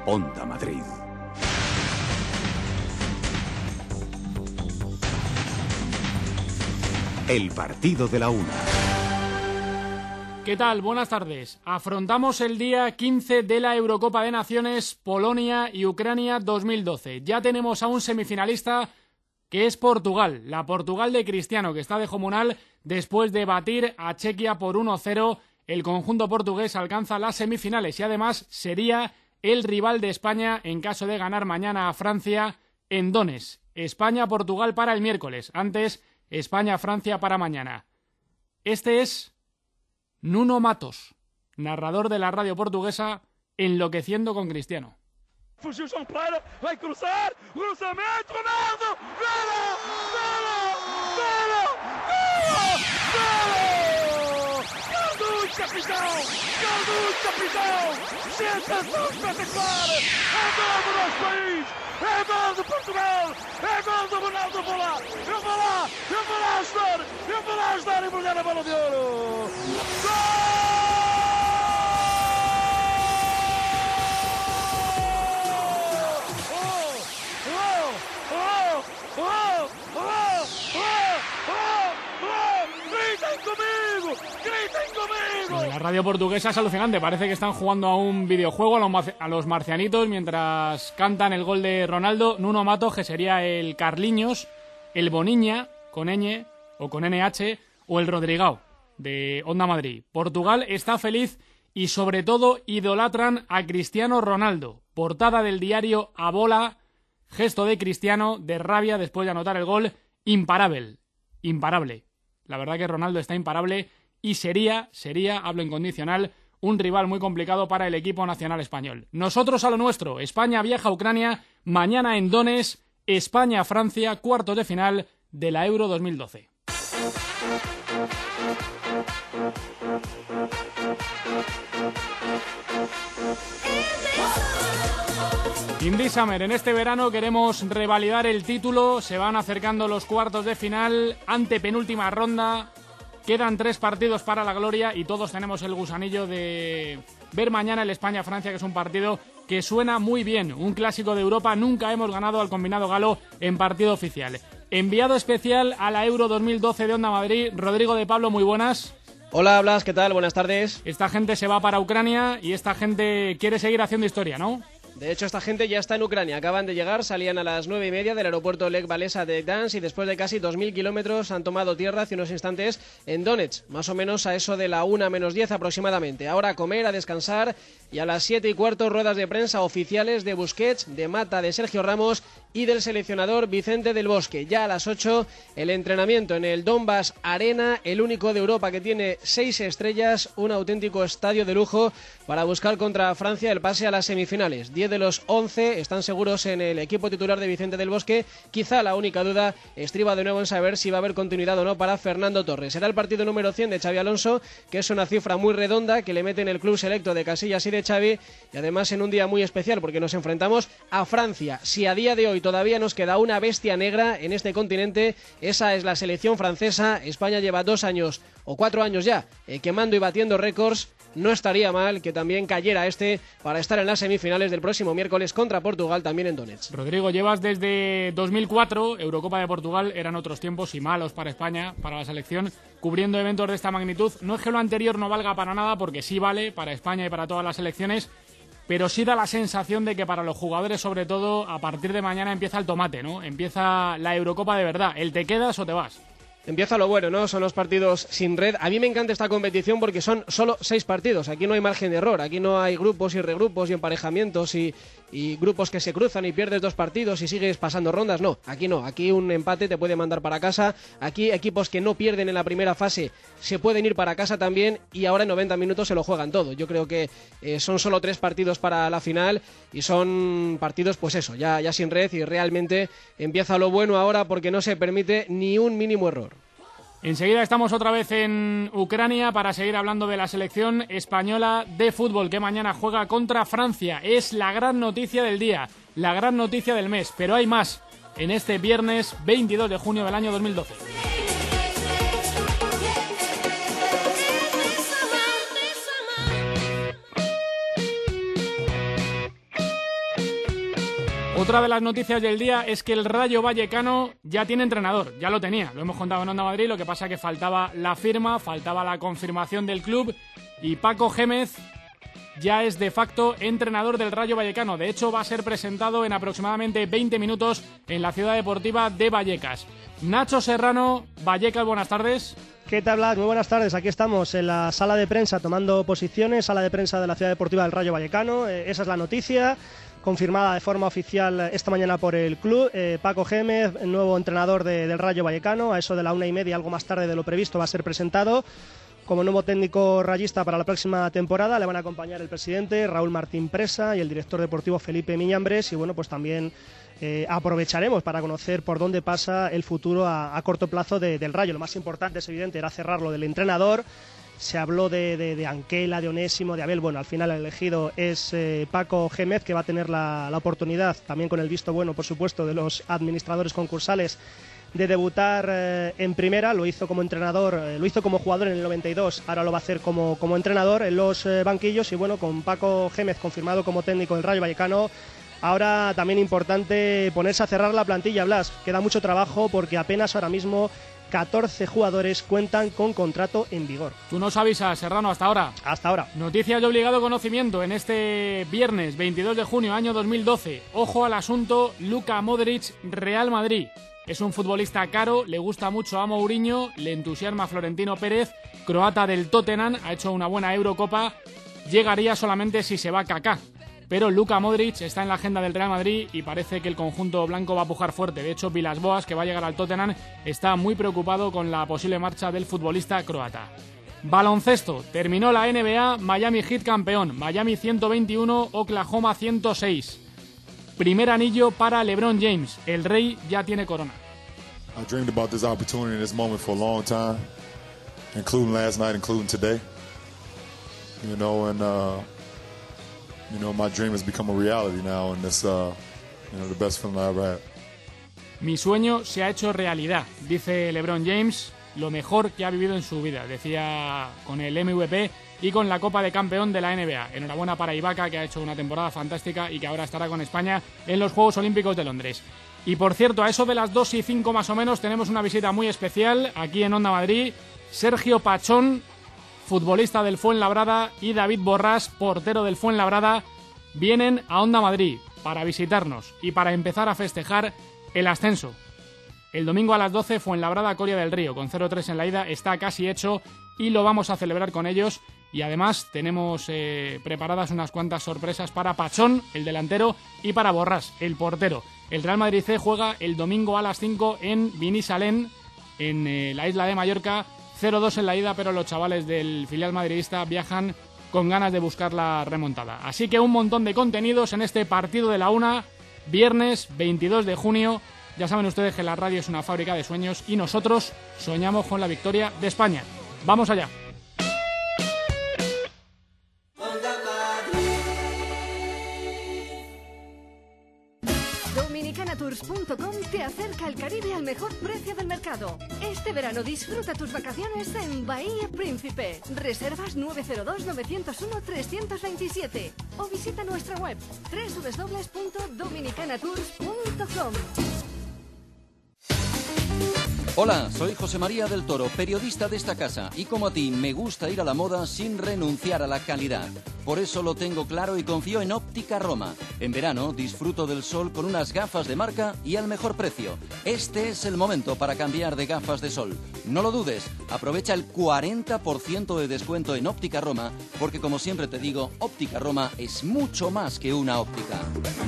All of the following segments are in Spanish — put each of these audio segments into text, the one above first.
Onda Madrid. El partido de la una. ¿Qué tal? Buenas tardes. Afrontamos el día 15 de la Eurocopa de Naciones Polonia y Ucrania 2012. Ya tenemos a un semifinalista que es Portugal, la Portugal de Cristiano, que está de jomunal después de batir a Chequia por 1-0. El conjunto portugués alcanza las semifinales y además sería el rival de España en caso de ganar mañana a Francia en Donetsk. España-Portugal para el miércoles, antes España-Francia para mañana. Este es Nuno Matos, narrador de la radio portuguesa, enloqueciendo con Cristiano. Fugiu João Pereira, vai cruzar, cruzamento, Ronaldo, golo, golo, golo, golo, golo do capitão, sensação espetacular, é gol do nosso país, é gol de Portugal, é gol do Ronaldo, eu vou lá ajudar a embrulhar a bola de ouro, gol! En la radio portuguesa es alucinante, parece que están jugando a un videojuego a los marcianitos mientras cantan el gol de Ronaldo. Nuno Matos, que sería el Carliños, el Boniña con ñ o con NH, o el Rodrigao de Onda Madrid. Portugal está feliz y sobre todo idolatran a Cristiano Ronaldo. Portada del diario A Bola, gesto de Cristiano de rabia después de anotar el gol, imparable. La verdad que Ronaldo está imparable y sería, hablo incondicional, un rival muy complicado para el equipo nacional español. Nosotros a lo nuestro. España viaja a Ucrania, mañana en Donetsk, España-Francia, cuartos de final de la Euro 2012. Indy Summer, en este verano queremos revalidar el título, se van acercando los cuartos de final, antepenúltima ronda, quedan 3 partidos para la gloria y todos tenemos el gusanillo de ver mañana el España-Francia, que es un partido que suena muy bien, un clásico de Europa, nunca hemos ganado al combinado galo en partido oficial. Enviado especial a la Euro 2012 de Onda Madrid, Rodrigo de Pablo, muy buenas. Hola, Blas, ¿qué tal? Buenas tardes. Esta gente se va para Ucrania y esta gente quiere seguir haciendo historia, ¿no? De hecho, esta gente ya está en Ucrania. Acaban de llegar, salían a las 9:30 del aeropuerto Lech Walesa de Gdansk y después de casi 2.000 kilómetros han tomado tierra hace unos instantes en Donetsk, más o menos a eso de la 1:10 aproximadamente. Ahora a comer, a descansar y a las 7:15 ruedas de prensa oficiales de Busquets, de Mata, de Sergio Ramos y del seleccionador Vicente del Bosque. Ya a las 8 el entrenamiento en el Donbass Arena, el único de Europa que tiene 6 estrellas, un auténtico estadio de lujo para buscar contra Francia el pase a las semifinales. 10 de los 11 están seguros en el equipo titular de Vicente del Bosque. Quizá la única duda estriba de nuevo en saber si va a haber continuidad o no para Fernando Torres. Será el partido número 100 de Xabi Alonso, que es una cifra muy redonda que le mete en el club selecto de Casillas y de Xavi, y además en un día muy especial porque nos enfrentamos a Francia. Si a día de hoy todavía nos queda una bestia negra en este continente, esa es la selección francesa. España lleva 2 años o 4 años ya quemando y batiendo récords. No estaría mal que también cayera para estar en las semifinales del próximo miércoles contra Portugal, también en Donetsk. Rodrigo, llevas desde 2004, Eurocopa de Portugal, eran otros tiempos y malos para España, para la selección, cubriendo eventos de esta magnitud. No es que lo anterior no valga para nada, porque sí vale para España y para todas las selecciones, pero sí da la sensación de que para los jugadores, sobre todo, a partir de mañana empieza el tomate, ¿no? Empieza la Eurocopa de verdad. ¿El te quedas o te vas? Empieza lo bueno, ¿no? Son los partidos sin red. A mí me encanta esta competición porque son solo 6 partidos. Aquí no hay margen de error. Aquí no hay grupos y regrupos y emparejamientos y grupos que se cruzan y pierdes 2 partidos y sigues pasando rondas. No, aquí no. Aquí un empate te puede mandar para casa. Aquí equipos que no pierden en la primera fase se pueden ir para casa también y ahora en 90 minutos se lo juegan todo. Yo creo que son solo 3 partidos para la final y son partidos, pues eso, ya sin red, y realmente empieza lo bueno ahora porque no se permite ni un mínimo error. Enseguida estamos otra vez en Ucrania para seguir hablando de la selección española de fútbol que mañana juega contra Francia. Es la gran noticia del día, la gran noticia del mes, pero hay más en este viernes 22 de junio del año 2012. Otra de las noticias del día es que el Rayo Vallecano ya tiene entrenador, ya lo tenía, lo hemos contado en Onda Madrid, lo que pasa que faltaba la firma, faltaba la confirmación del club y Paco Gémez ya es de facto entrenador del Rayo Vallecano. De hecho, va a ser presentado en aproximadamente 20 minutos en la Ciudad Deportiva de Vallecas. Nacho Serrano, Vallecas, buenas tardes. ¿Qué tal, Blas? Muy buenas tardes. Aquí estamos en la sala de prensa tomando posiciones, sala de prensa de la Ciudad Deportiva del Rayo Vallecano. Esa es la noticia, confirmada de forma oficial esta mañana por el club. Paco Gémez, nuevo entrenador del Rayo Vallecano, a eso de la 1:30, algo más tarde de lo previsto, va a ser presentado como nuevo técnico rayista para la próxima temporada. Le van a acompañar el presidente Raúl Martín Presa y el director deportivo Felipe Miñambres, y bueno, pues también aprovecharemos para conocer por dónde pasa el futuro a corto plazo del Rayo. Lo más importante, es evidente, era cerrar lo del entrenador. Se habló de Anquela, de Onésimo, de Abel. Bueno, al final el elegido es Paco Gémez, que va a tener la oportunidad, también con el visto bueno, por supuesto, de los administradores concursales, de debutar en primera. Lo hizo como entrenador, lo hizo como jugador en el 92, ahora lo va a hacer como entrenador en los banquillos. Y bueno, con Paco Gémez confirmado como técnico del Rayo Vallecano, ahora también importante ponerse a cerrar la plantilla, Blas. Queda mucho trabajo porque apenas ahora mismo 14 jugadores cuentan con contrato en vigor. Tú nos avisas, Serrano, hasta ahora. Hasta ahora. Noticias de obligado conocimiento en este viernes 22 de junio, año 2012. Ojo al asunto Luka Modric, Real Madrid. Es un futbolista caro, le gusta mucho a Mourinho, le entusiasma Florentino Pérez, croata del Tottenham, ha hecho una buena Eurocopa, llegaría solamente si se va Kaká. Pero Luka Modric está en la agenda del Real Madrid y parece que el conjunto blanco va a pujar fuerte. De hecho, Villas-Boas, que va a llegar al Tottenham, está muy preocupado con la posible marcha del futbolista croata. Baloncesto, terminó la NBA, Miami Heat campeón, Miami 121, Oklahoma 106. Primer anillo para LeBron James, el rey ya tiene corona. I dreamed about this opportunity and this moment for a long time, including last night, including today. You know, and my dream has become a reality now, and it's the best feeling I ever had. Mi sueño se ha hecho realidad, dice LeBron James, lo mejor que ha vivido en su vida, decía con el MVP y con la Copa de Campeón de la NBA. Enhorabuena para Ibaka, que ha hecho una temporada fantástica y que ahora estará con España en los Juegos Olímpicos de Londres. Y por cierto, a eso de las 2:05 más o menos, tenemos una visita muy especial aquí en Onda Madrid. Sergio Pachón, futbolista del Fuenlabrada, y David Borrás, portero del Fuenlabrada, vienen a Onda Madrid para visitarnos y para empezar a festejar el ascenso. El domingo a las 12, Fuenlabrada, Coria del Río, con 0-3 en la ida, está casi hecho y lo vamos a celebrar con ellos. Y además tenemos preparadas unas cuantas sorpresas para Pachón, el delantero, y para Borrás, el portero. El Real Madrid C juega el domingo a las 5 en Binissalén, en la isla de Mallorca. 0-2 en la ida, pero los chavales del filial madridista viajan con ganas de buscar la remontada. Así que un montón de contenidos en este partido de la una, viernes 22 de junio. Ya saben ustedes que la radio es una fábrica de sueños y nosotros soñamos con la victoria de España. ¡Vamos allá! Dominicanatours.com te acerca al Caribe al mejor precio del mercado. Este verano disfruta tus vacaciones en Bahía Príncipe. Reservas 902-901-327 o visita nuestra web www.dominicanatours.com. Hola, soy José María del Toro, periodista de esta casa, y como a ti me gusta ir a la moda sin renunciar a la calidad. Por eso lo tengo claro y confío en Óptica Roma. En verano disfruto del sol con unas gafas de marca y al mejor precio. Este es el momento para cambiar de gafas de sol. No lo dudes, aprovecha el 40% de descuento en Óptica Roma, porque como siempre te digo, Óptica Roma es mucho más que una óptica.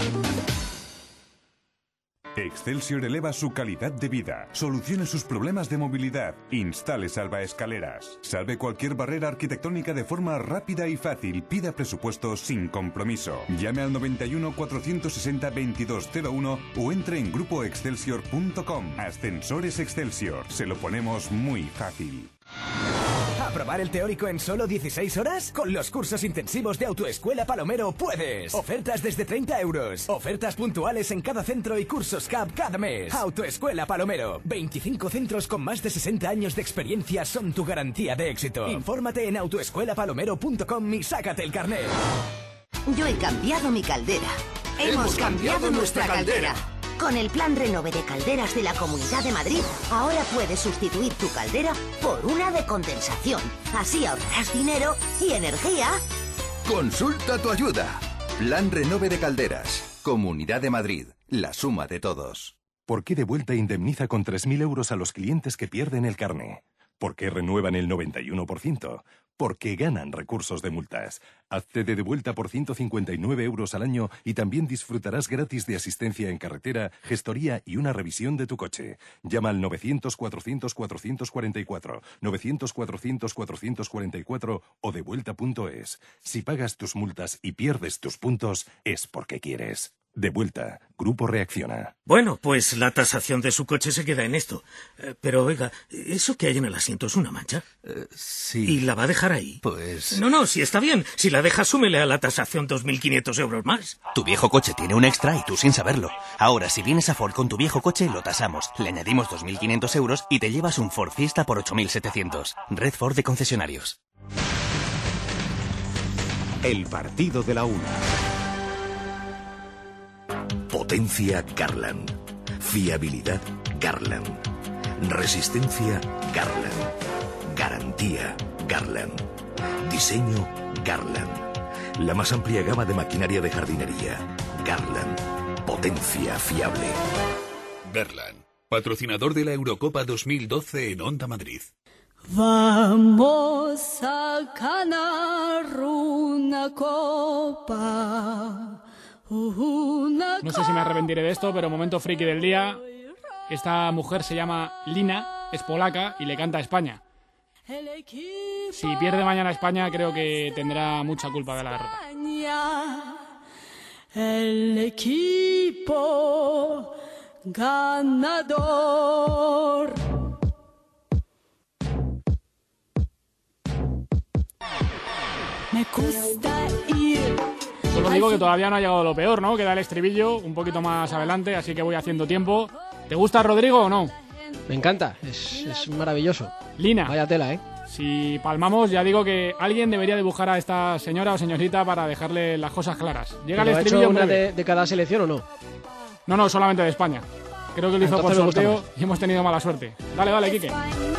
Excelsior eleva su calidad de vida. Solucione sus problemas de movilidad. Instale salvaescaleras. Salve cualquier barrera arquitectónica de forma rápida y fácil. Pida presupuesto sin compromiso. Llame al 91 460 2201 o entre en grupoexcelsior.com. Ascensores Excelsior. Se lo ponemos muy fácil. ¿Aprobar el teórico en solo 16 horas? Con los cursos intensivos de Autoescuela Palomero puedes. Ofertas desde 30 euros. Ofertas puntuales en cada centro y cursos CAP cada mes. Autoescuela Palomero. 25 centros con más de 60 años de experiencia son tu garantía de éxito. Infórmate en autoescuelapalomero.com y sácate el carnet. Yo he cambiado mi caldera. Hemos cambiado nuestra caldera. Con el plan Renove de calderas de la Comunidad de Madrid, ahora puedes sustituir tu caldera por una de condensación. Así ahorrarás dinero y energía. Consulta tu ayuda. Plan Renove de calderas. Comunidad de Madrid. La suma de todos. ¿Por qué Devuelta indemniza con 3.000 euros a los clientes que pierden el carné? ¿Por qué renuevan el 91%? Porque ganan recursos de multas. Hazte de Devuelta por 159 euros al año y también disfrutarás gratis de asistencia en carretera, gestoría y una revisión de tu coche. Llama al 900-400-444, 900-400-444 o devuelta.es. Si pagas tus multas y pierdes tus puntos, es porque quieres. Devuelta. Grupo Reacciona. Bueno, pues la tasación de su coche se queda en esto. Pero oiga, ¿eso que hay en el asiento es una mancha? Sí. ¿Y la va a dejar ahí? Pues... No, si está bien. Si la deja, súmele a la tasación 2.500 euros más. Tu viejo coche tiene un extra y tú sin saberlo. Ahora, si vienes a Ford con tu viejo coche, lo tasamos. Le añadimos 2.500 euros y te llevas un Ford Fiesta por 8.700. Red Ford de concesionarios. El partido de la una. Potencia Garland. Fiabilidad Garland. Resistencia Garland. Garantía Garland. Diseño Garland. La más amplia gama de maquinaria de jardinería. Garland. Potencia fiable. Garland, patrocinador de la Eurocopa 2012 en Onda Madrid. Vamos a ganar una copa. No sé si me arrepentiré de esto, pero momento friki del día. Esta mujer se llama Lina, es polaca y le canta a España. Si pierde mañana España, creo que tendrá mucha culpa de la derrota. El equipo ganador. Me gusta ir. Solo digo que todavía no ha llegado lo peor, ¿no? Queda el estribillo un poquito más adelante, así que voy haciendo tiempo. ¿Te gusta, Rodrigo, o no? Me encanta, es maravilloso. Lina. Vaya tela, ¿eh? Si palmamos, ya digo que alguien debería dibujar a esta señora o señorita para dejarle las cosas claras. Llega el estribillo. ¿Ha hecho una de cada selección o no? No, solamente de España. Creo que lo hizo por sorteo y hemos tenido mala suerte. Dale, Quique.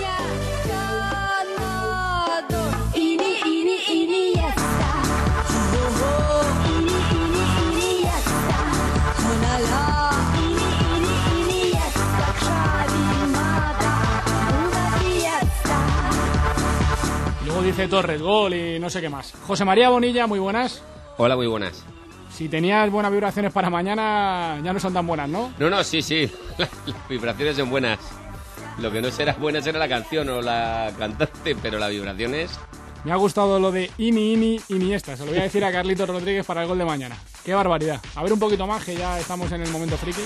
Luego dice Torres, gol y no sé qué más. José María Bonilla, muy buenas. Hola, muy buenas. Si tenías buenas vibraciones para mañana, ya no son tan buenas, ¿no? No, sí. Las vibraciones son buenas. Lo que no será buena será la canción o la cantante, pero las vibraciones... Me ha gustado lo de Iniesta. Se lo voy a decir a Carlitos Rodríguez para el gol de mañana. ¡Qué barbaridad! A ver un poquito más, que ya estamos en el momento friki.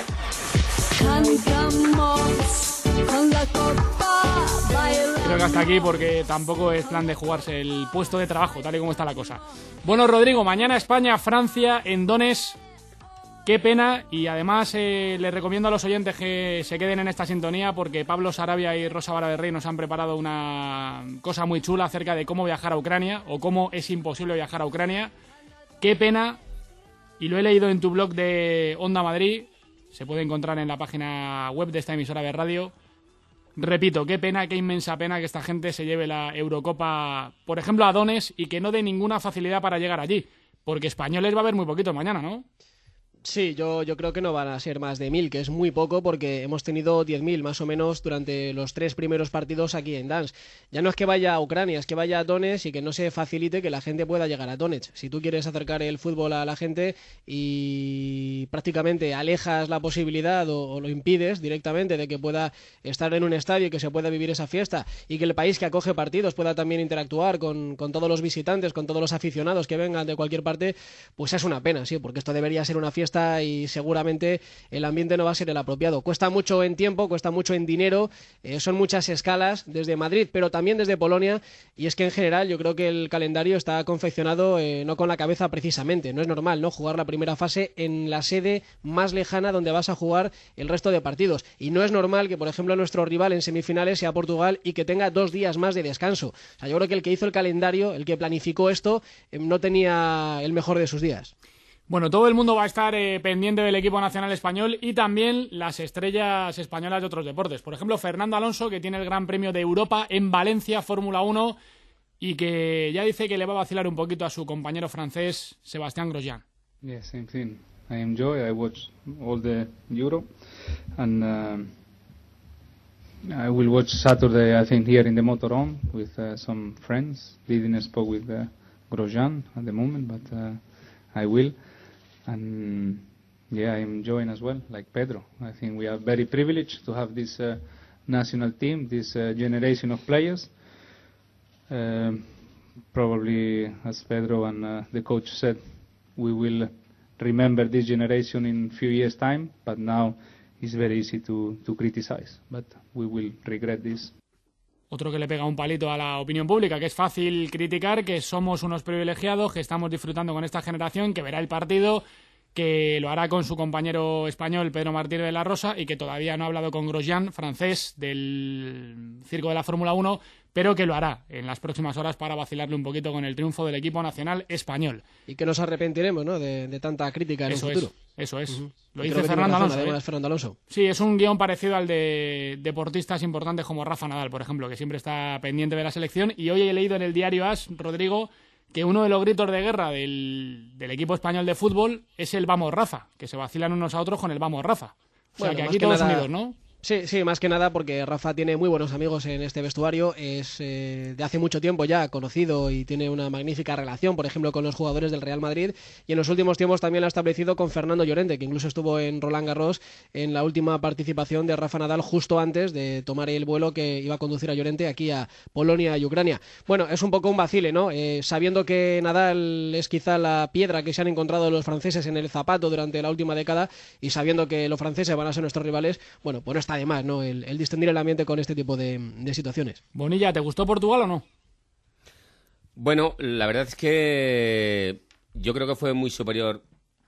Cantamos con la copa, creo que hasta aquí, porque tampoco es plan de jugarse el puesto de trabajo, tal y como está la cosa. Bueno, Rodrigo, mañana España-Francia en Donetsk. Qué pena, y además le recomiendo a los oyentes que se queden en esta sintonía, porque Pablo Sarabia y Rosa Vara del Rey nos han preparado una cosa muy chula acerca de cómo viajar a Ucrania, o cómo es imposible viajar a Ucrania. Qué pena, y lo he leído en tu blog de Onda Madrid, se puede encontrar en la página web de esta emisora de radio. Repito, qué pena, qué inmensa pena que esta gente se lleve la Eurocopa, por ejemplo, a Donetsk, y que no dé ninguna facilidad para llegar allí, porque españoles va a haber muy poquito mañana, ¿no? Sí, yo creo que no van a ser más de 1.000, que es muy poco porque hemos tenido 10.000 más o menos durante los 3 primeros partidos aquí en Dansk. Ya no es que vaya a Ucrania, es que vaya a Donetsk y que no se facilite que la gente pueda llegar a Donetsk. Si tú quieres acercar el fútbol a la gente y prácticamente alejas la posibilidad o lo impides directamente de que pueda estar en un estadio y que se pueda vivir esa fiesta, y que el país que acoge partidos pueda también interactuar con todos los visitantes, con todos los aficionados que vengan de cualquier parte, pues es una pena, sí, porque esto debería ser una fiesta y seguramente el ambiente no va a ser el apropiado. Cuesta mucho en tiempo, cuesta mucho en dinero, son muchas escalas desde Madrid, pero también desde Polonia, y es que en general yo creo que el calendario está confeccionado no con la cabeza precisamente. No es normal, ¿no?, jugar la primera fase en la sede más lejana donde vas a jugar el resto de partidos, y no es normal que, por ejemplo, nuestro rival en semifinales sea Portugal y que tenga 2 días más de descanso. O sea, yo creo que el que hizo el calendario, el que planificó esto, no tenía el mejor de sus días. Bueno, todo el mundo va a estar pendiente del equipo nacional español y también las estrellas españolas de otros deportes. Por ejemplo, Fernando Alonso, que tiene el Gran Premio de Europa en Valencia, Fórmula 1, y que ya dice que le va a vacilar un poquito a su compañero francés, Sébastien Grosjean. Yeah, same thing. I enjoy. I watch all the Euro, and I will watch Saturday, I think, here in the motorhome with some friends. Didn't spoke with Grosjean at the moment, but I will. And yeah, I'm enjoying as well, like Pedro. I think we are very privileged to have this national team, this generation of players. Probably, as Pedro and the coach said, we will remember this generation in a few years' time, but now it's very easy to criticize, but we will regret this. Otro que le pega un palito a la opinión pública, que es fácil criticar, que somos unos privilegiados, que estamos disfrutando con esta generación, que verá el partido, que lo hará con su compañero español Pedro Martínez de la Rosa y que todavía no ha hablado con Grosjean, francés del circo de la Fórmula 1, pero que lo hará en las próximas horas para vacilarle un poquito con el triunfo del equipo nacional español. Y que nos arrepentiremos, ¿no?, de tanta crítica en el futuro. Eso es. Lo Y dice creo que Fernando tiene razón, Alonso. además, Fernando Alonso. Sí, es un guión parecido al de deportistas importantes como Rafa Nadal, por ejemplo, que siempre está pendiente de la selección. Y hoy he leído en el diario AS, Rodrigo, que uno de los gritos de guerra del equipo español de fútbol es el Vamos Rafa, que se vacilan unos a otros con el Vamos Rafa. O sea, Bueno, que más aquí que todos nada- unidos, ¿no? Sí, más que nada porque Rafa tiene muy buenos amigos en este vestuario, es de hace mucho tiempo ya conocido y tiene una magnífica relación, por ejemplo, con los jugadores del Real Madrid, y en los últimos tiempos también la ha establecido con Fernando Llorente, que incluso estuvo en Roland Garros en la última participación de Rafa Nadal justo antes de tomar el vuelo que iba a conducir a Llorente aquí a Polonia y Ucrania. Bueno, es un poco un vacile, ¿no? Sabiendo que Nadal es quizá la piedra que se han encontrado los franceses en el zapato durante la última década y sabiendo que los franceses van a ser nuestros rivales, bueno, pues no está de más, ¿no?, el distender el ambiente con este tipo de situaciones. Bonilla, ¿te gustó Portugal o no? Bueno, la verdad es que yo creo que fue muy superior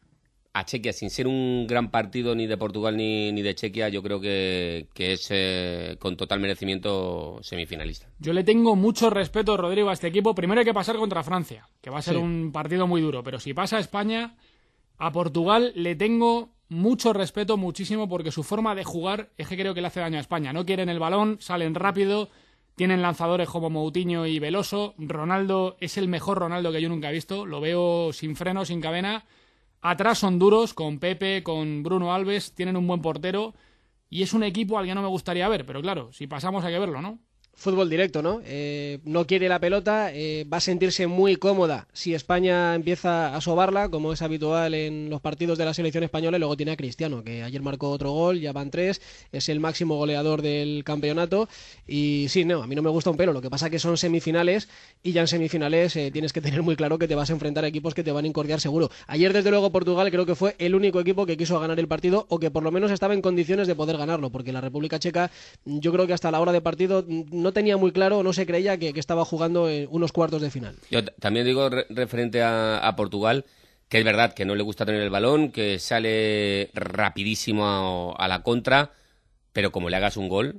a Chequia, sin ser un gran partido ni de Portugal ni de Chequia. Yo creo que es con total merecimiento semifinalista. Yo le tengo mucho respeto, Rodrigo, a este equipo. Primero hay que pasar contra Francia, que va a ser Sí. un partido muy duro, pero si pasa a España, a Portugal le tengo mucho respeto, muchísimo, porque su forma de jugar es que creo que le hace daño a España. No quieren el balón, salen rápido, tienen lanzadores como Moutinho y Veloso. Ronaldo es el mejor Ronaldo que yo nunca he visto, lo veo sin freno, sin cadena. Atrás son duros, con Pepe, con Bruno Alves, tienen un buen portero y es un equipo al que no me gustaría ver, pero claro, si pasamos hay que verlo, ¿no? Fútbol directo, ¿no? No quiere la pelota, va a sentirse muy cómoda si España empieza a sobarla, como es habitual en los partidos de la selección española, y luego tiene a Cristiano, que ayer marcó otro gol, ya van 3, es el máximo goleador del campeonato, y sí, no, a mí no me gusta un pelo, lo que pasa que son semifinales, y ya en semifinales tienes que tener muy claro que te vas a enfrentar a equipos que te van a incordiar seguro. Ayer, desde luego, Portugal creo que fue el único equipo que quiso ganar el partido, o que por lo menos estaba en condiciones de poder ganarlo, porque la República Checa, yo creo que hasta la hora de partido no tenía muy claro, no se creía que estaba jugando en unos cuartos de final. Yo también digo referente a Portugal, que es verdad que no le gusta tener el balón, que sale rapidísimo a la contra, pero como le hagas un gol,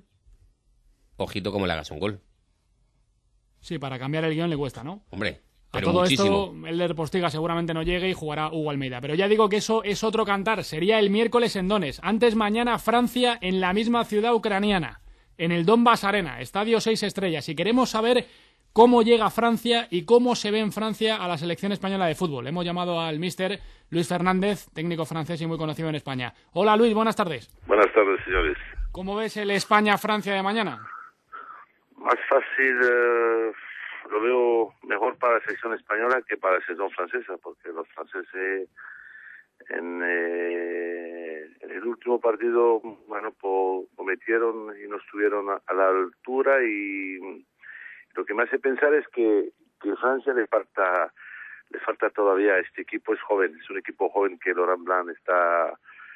ojito como le hagas un gol. Sí, para cambiar el guión le cuesta, ¿no? Hombre, A pero todo muchísimo. esto, Elder Postiga seguramente no llegue y jugará Hugo Almeida. Pero ya digo que eso es otro cantar. Sería el miércoles en Donetsk. Antes mañana Francia en la misma ciudad ucraniana, en el Donbass Arena, estadio 6 estrellas. Y queremos saber cómo llega Francia y cómo se ve en Francia a la selección española de fútbol. Hemos llamado al míster Luis Fernández, técnico francés y muy conocido en España. Hola Luis, buenas tardes. Buenas tardes, señores. ¿Cómo ves el España-Francia de mañana? Más fácil, lo veo mejor para la selección española que para la selección francesa, porque los franceses en el último partido, bueno, cometieron y no estuvieron a la altura, y lo que me hace pensar es que Francia le falta todavía. Este equipo es joven, es un equipo joven que Laurent Blanc está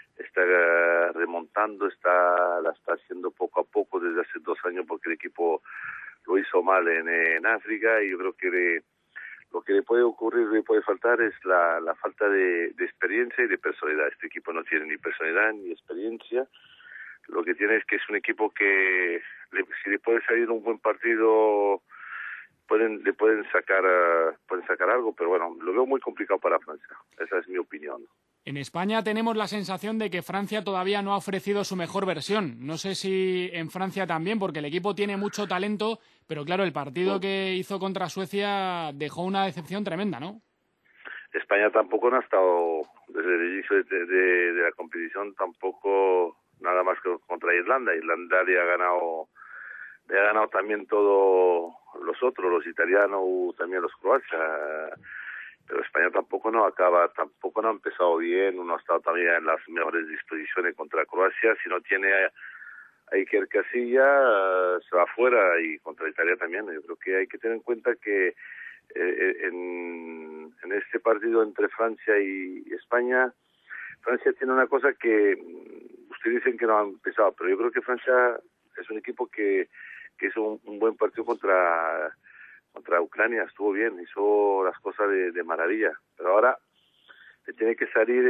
remontando, la está haciendo poco a poco desde hace 2 años, porque el equipo lo hizo mal en África, y yo creo que lo que le puede ocurrir, le puede faltar, es la falta de experiencia y de personalidad. Este equipo no tiene ni personalidad ni experiencia. Lo que tiene es que es un equipo que si le puede salir un buen partido le pueden sacar algo, pero bueno, lo veo muy complicado para Francia. Esa es mi opinión. En España tenemos la sensación de que Francia todavía no ha ofrecido su mejor versión. No sé si en Francia también, porque el equipo tiene mucho talento, pero claro, el partido que hizo contra Suecia dejó una decepción tremenda, ¿no? España tampoco no ha estado, desde el inicio de la competición, tampoco nada más que contra Irlanda. Irlanda le ha ganado también todos los otros, los italianos, también los croatas. Pero España tampoco no ha empezado bien, no ha estado también en las mejores disposiciones contra Croacia. Si no tiene a Iker Casillas, se va afuera, y contra Italia también. Yo creo que hay que tener en cuenta que en este partido entre Francia y España, Francia tiene una cosa que ustedes dicen que no ha empezado, pero yo creo que Francia es un equipo que hizo un buen partido contra Ucrania, estuvo bien, hizo las cosas de maravilla, pero ahora le tiene que salir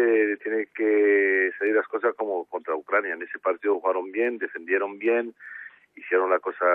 las cosas como contra Ucrania. En ese partido jugaron bien, defendieron bien, hicieron la cosa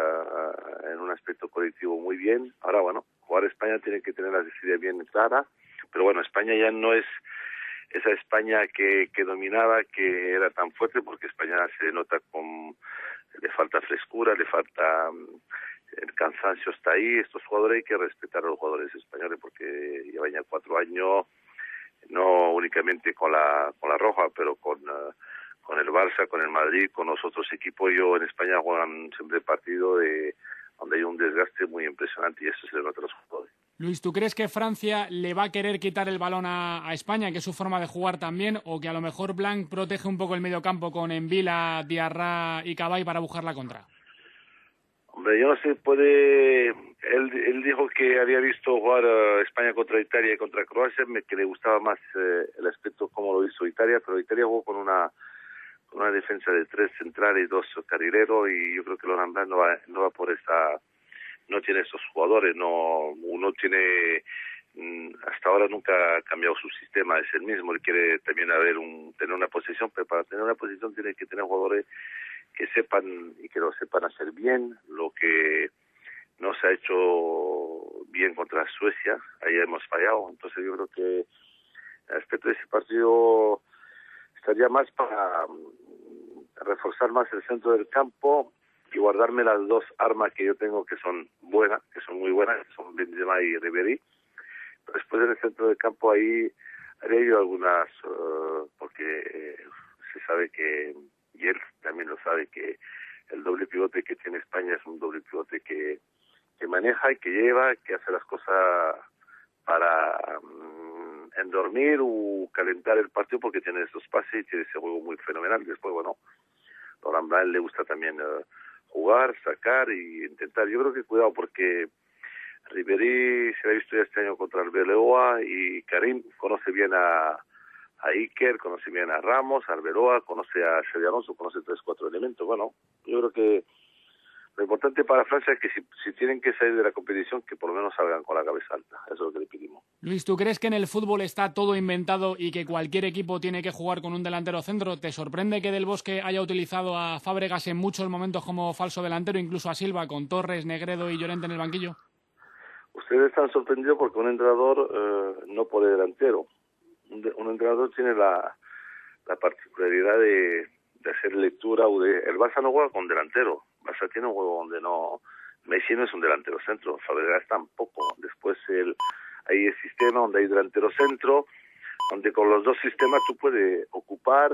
en un aspecto colectivo muy bien. Ahora, bueno, jugar España tiene que tener las decisiones bien claras, pero bueno, España ya no es esa España que dominaba, que era tan fuerte, porque España se nota le falta frescura, le falta... El cansancio está ahí. Estos jugadores hay que respetar a los jugadores españoles, porque llevan ya 4 años, no únicamente con la Roja, pero con el Barça, con el Madrid, con los otros equipos. En España juegan siempre partidos donde hay un desgaste muy impresionante, y eso se le nota a los jugadores. Luis, ¿tú crees que Francia le va a querer quitar el balón a España, que es su forma de jugar también, o que a lo mejor Blanc protege un poco el mediocampo con Envila, Diarra y Cabay para buscar la contra? Hombre, yo no sé, él dijo que había visto jugar España contra Italia y contra Croacia, que le gustaba más el aspecto como lo hizo Italia, pero Italia jugó con una defensa de 3 centrales y 2 carrileros, y yo creo que Laurent Blanc no va por no tiene esos jugadores, uno tiene, hasta ahora nunca ha cambiado su sistema, es el mismo. Él quiere también tener una posición, pero para tener una posición tiene que tener jugadores que sepan y que lo sepan hacer bien, lo que no se ha hecho bien contra Suecia. Ahí hemos fallado. Entonces yo creo que respecto a ese partido estaría más para reforzar más el centro del campo y guardarme las 2 armas que yo tengo, que son buenas, que son muy buenas, que son Benzema y Ribéry. Pero después en el centro del campo ahí haría yo algunas, porque se sabe que, y él también lo sabe, que el doble pivote que tiene España es un doble pivote que maneja y que lleva, que hace las cosas para endormir o calentar el partido, porque tiene esos pases y tiene ese juego muy fenomenal. Después, bueno, Laurent Blanc le gusta también jugar, sacar y intentar. Yo creo que cuidado, porque Ribéry se ha visto ya este año contra el Arbeloa, y Karim conoce bien a Iker, conoce bien a Ramos, a Arbeloa, conoce a Xabi Alonso, conoce 3-4 elementos. Bueno, yo creo que lo importante para Francia es que si tienen que salir de la competición, que por lo menos salgan con la cabeza alta. Eso es lo que le pedimos. Luis, ¿tú crees que en el fútbol está todo inventado y que cualquier equipo tiene que jugar con un delantero centro? ¿Te sorprende que Del Bosque haya utilizado a Fábregas en muchos momentos como falso delantero, incluso a Silva, con Torres, Negredo y Llorente en el banquillo? Ustedes están sorprendidos porque un entrenador no pone delantero. Un entrenador tiene la particularidad de hacer lectura. El Barça no juega con delantero. El Barça tiene un juego donde no... Messi no es un delantero centro, Fabregas tampoco. Después hay el sistema donde hay delantero centro, donde con los 2 sistemas tú puedes ocupar,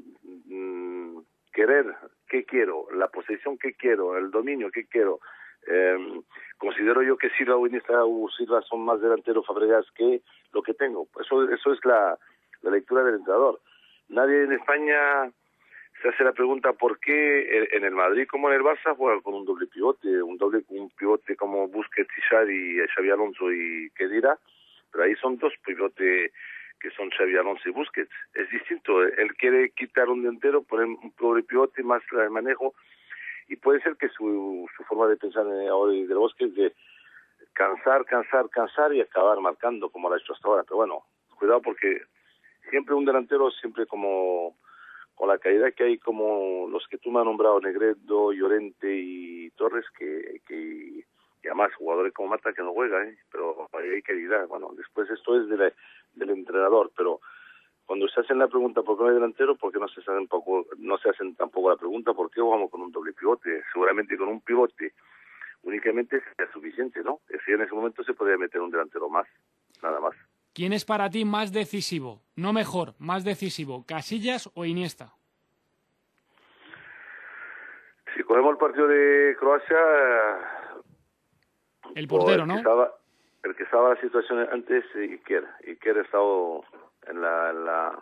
querer, ¿qué quiero? La posesión, ¿qué quiero? El dominio, ¿qué quiero? Considero yo que Silva o Iniesta o Silva son más delanteros Fabregas que lo que tengo. Eso es la lectura del entrenador. Nadie en España se hace la pregunta por qué en el Madrid como en el Barça juega con un doble pivote, un pivote como Busquets y Xabi Alonso y Khedira, pero ahí son 2 pivotes que son Xabi Alonso y Busquets. Es distinto, él quiere quitar un delantero, poner un doble pivote más el manejo, y puede ser que su forma de pensar ahora Del Bosque es de cansar y acabar marcando como lo ha hecho hasta ahora. Pero bueno, cuidado, porque siempre un delantero, siempre como con la calidad que hay, como los que tú me has nombrado, Negredo, Llorente y Torres, que que además jugadores como Mata que no juega, pero hay calidad. Bueno, después esto es del entrenador, pero cuando se hacen la pregunta por qué no hay delantero, ¿por qué no se hacen tampoco la pregunta por qué jugamos con un doble pivote? Seguramente con un pivote únicamente sería suficiente, ¿no? Es decir, en ese momento se podría meter un delantero más, nada más. ¿Quién es para ti más decisivo? No mejor, más decisivo, ¿Casillas o Iniesta? Si cogemos el partido de Croacia... El portero, ¿no? El que estaba en la situación antes, Iker. Iker ha estado en la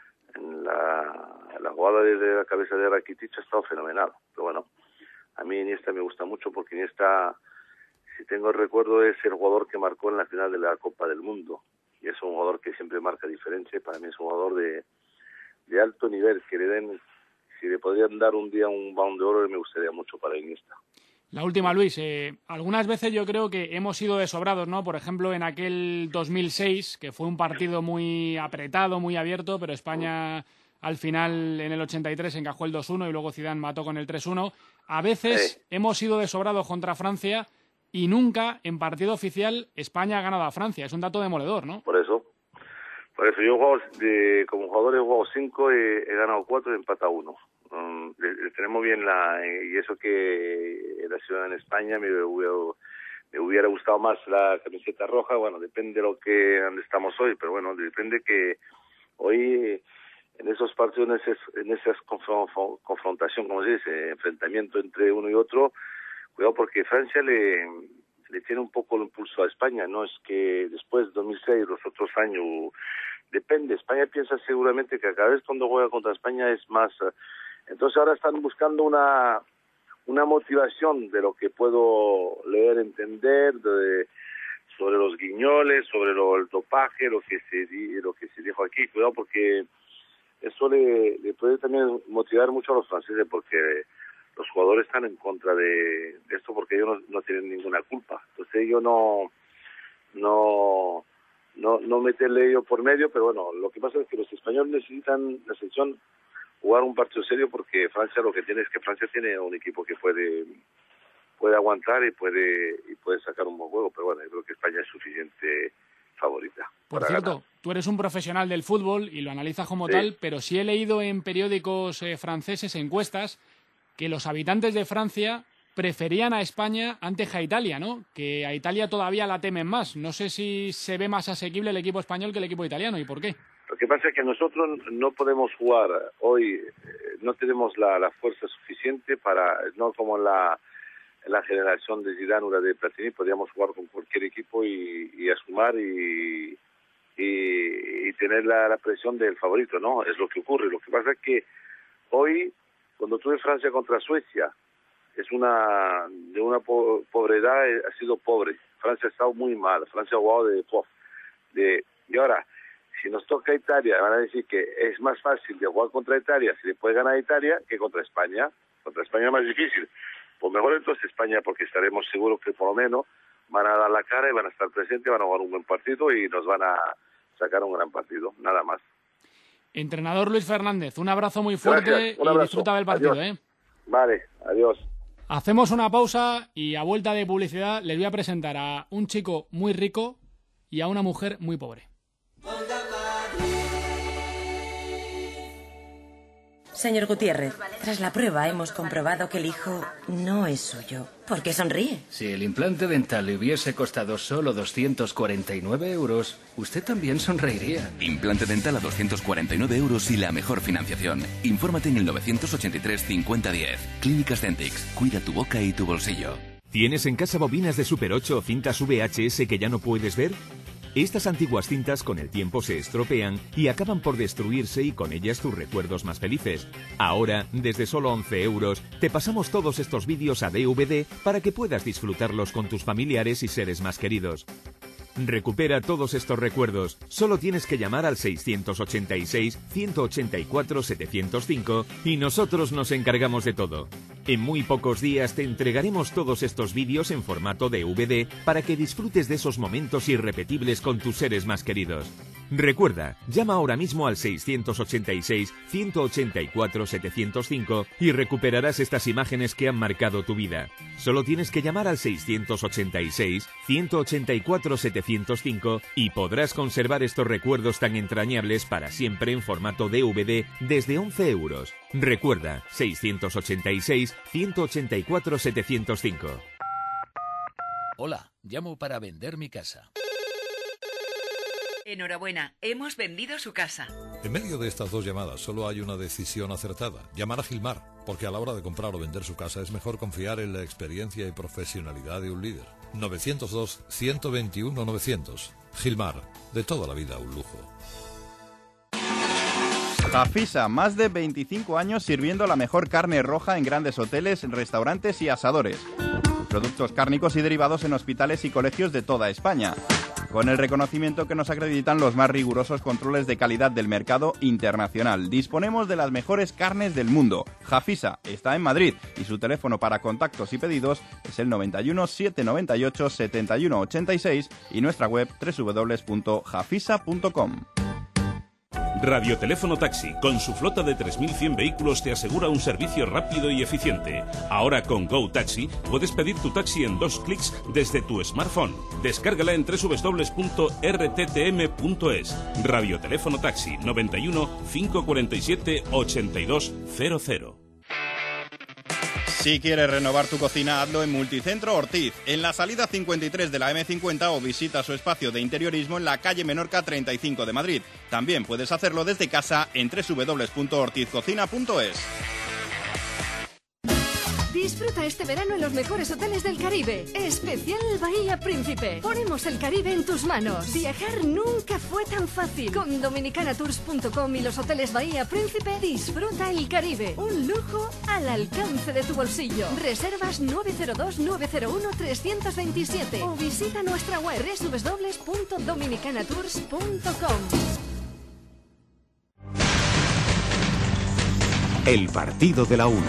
jugada de la cabeza de Rakitic, ha estado fenomenal. Pero bueno, a mí Iniesta me gusta mucho porque Iniesta, si tengo el recuerdo, es el jugador que marcó en la final de la Copa del Mundo. Y es un jugador que siempre marca diferencia. Para mí es un jugador de alto nivel, que le den, si le podrían dar un día un Balón de Oro, me gustaría mucho para Iniesta. La última, Luis. Algunas veces yo creo que hemos sido desobrados, ¿no? Por ejemplo, en aquel 2006, que fue un partido muy apretado, muy abierto, pero España al final en el 83 encajó el 2-1 y luego Zidane mató con el 3-1. A veces hemos sido desobrados contra Francia y nunca en partido oficial España ha ganado a Francia. Es un dato demoledor, ¿no? Por eso yo he jugado, como jugador he jugado 5, he ganado 4 y empatado 1. Tenemos bien y eso que la ciudad en España me hubiera gustado más la camiseta roja. Bueno, depende de donde estamos hoy, pero bueno, depende que hoy en esos partidos, en esas confrontación, como se dice, enfrentamiento entre uno y otro, cuidado porque Francia le tiene un poco el impulso a España, no es que después de 2006, los otros años, depende. España piensa seguramente que cada vez cuando juega contra España es más. Entonces ahora están buscando una motivación de lo que puedo leer, entender, sobre los guiñoles, sobre el dopaje, lo que se dijo aquí. Cuidado porque eso le puede también motivar mucho a los franceses, porque los jugadores están en contra de esto porque ellos no tienen ninguna culpa. Entonces ellos no meterle ellos por medio, pero bueno, lo que pasa es que los españoles necesitan la selección jugar un partido serio porque Francia lo que tiene es que Francia tiene un equipo que puede aguantar y puede sacar un buen juego, pero bueno, yo creo que España es suficiente favorita. Por cierto, ganar. Tú eres un profesional del fútbol y lo analizas como tal, pero sí he leído en periódicos franceses, encuestas, que los habitantes de Francia preferían a España antes que a Italia, ¿no? Que a Italia todavía la temen más. No sé si se ve más asequible el equipo español que el equipo italiano, ¿y por qué? Lo que pasa es que nosotros no podemos jugar hoy, no tenemos la fuerza suficiente para, no como la generación de Zidane o la de Platini, podíamos jugar con cualquier equipo y a sumar y tener la presión del favorito, ¿no? Es lo que ocurre. Lo que pasa es que hoy, cuando tuve Francia contra Suecia, es de una pobreza, ha sido pobre. Francia ha estado muy mal, Francia ha jugado y ahora, si nos toca Italia, van a decir que es más fácil de jugar contra Italia, si le puede ganar a Italia, que contra España. Contra España es más difícil. Pues mejor entonces España, porque estaremos seguros que por lo menos van a dar la cara y van a estar presentes, van a jugar un buen partido y nos van a sacar un gran partido, nada más. Entrenador Luis Fernández, un abrazo muy fuerte. Gracias, y disfruta del partido. Adiós. Vale, adiós. Hacemos una pausa y a vuelta de publicidad les voy a presentar a un chico muy rico y a una mujer muy pobre. Señor Gutiérrez, tras la prueba hemos comprobado que el hijo no es suyo. ¿Por qué sonríe? Si el implante dental le hubiese costado solo 249 euros, usted también sonreiría. Implante dental a 249 euros y la mejor financiación. Infórmate en el 983 50 10. Clínicas Dentix. Cuida tu boca y tu bolsillo. ¿Tienes en casa bobinas de Super 8 o cintas VHS que ya no puedes ver? Estas antiguas cintas con el tiempo se estropean y acaban por destruirse y con ellas tus recuerdos más felices. Ahora, desde solo 11 euros, te pasamos todos estos vídeos a DVD para que puedas disfrutarlos con tus familiares y seres más queridos. Recupera todos estos recuerdos. Solo tienes que llamar al 686-184-705 y nosotros nos encargamos de todo. En muy pocos días te entregaremos todos estos vídeos en formato DVD para que disfrutes de esos momentos irrepetibles con tus seres más queridos. Recuerda, llama ahora mismo al 686-184-705 y recuperarás estas imágenes que han marcado tu vida. Solo tienes que llamar al 686-184-705 y podrás conservar estos recuerdos tan entrañables para siempre en formato DVD desde 11 euros. Recuerda, 686-184-705. Hola, llamo para vender mi casa. Enhorabuena, hemos vendido su casa. En medio de estas dos llamadas solo hay una decisión acertada: llamar a Gilmar, porque a la hora de comprar o vender su casa es mejor confiar en la experiencia y profesionalidad de un líder. 902-121-900. Gilmar, de toda la vida un lujo. Jafisa, más de 25 años sirviendo la mejor carne roja en grandes hoteles, restaurantes y asadores. Productos cárnicos y derivados en hospitales y colegios de toda España, con el reconocimiento que nos acreditan los más rigurosos controles de calidad del mercado internacional. Disponemos de las mejores carnes del mundo. Jafisa está en Madrid y su teléfono para contactos y pedidos es el 91 798 71 86 y nuestra web www.jafisa.com. Radioteléfono Taxi, con su flota de 3.100 vehículos, te asegura un servicio rápido y eficiente. Ahora con Go Taxi puedes pedir tu taxi en 2 clics desde tu smartphone. Descárgala en www.rttm.es. Radioteléfono Taxi, 91 547 8200. Si quieres renovar tu cocina, hazlo en Multicentro Ortiz, en la salida 53 de la M50 o visita su espacio de interiorismo en la calle Menorca 35 de Madrid. También puedes hacerlo desde casa en www.ortizcocina.es. Disfruta este verano en los mejores hoteles del Caribe. Especial Bahía Príncipe. Ponemos el Caribe en tus manos. Viajar nunca fue tan fácil. Con dominicanatours.com y los hoteles Bahía Príncipe, disfruta el Caribe. Un lujo al alcance de tu bolsillo. Reservas 902-901-327 o visita nuestra web www.dominicanatours.com. El partido de la una.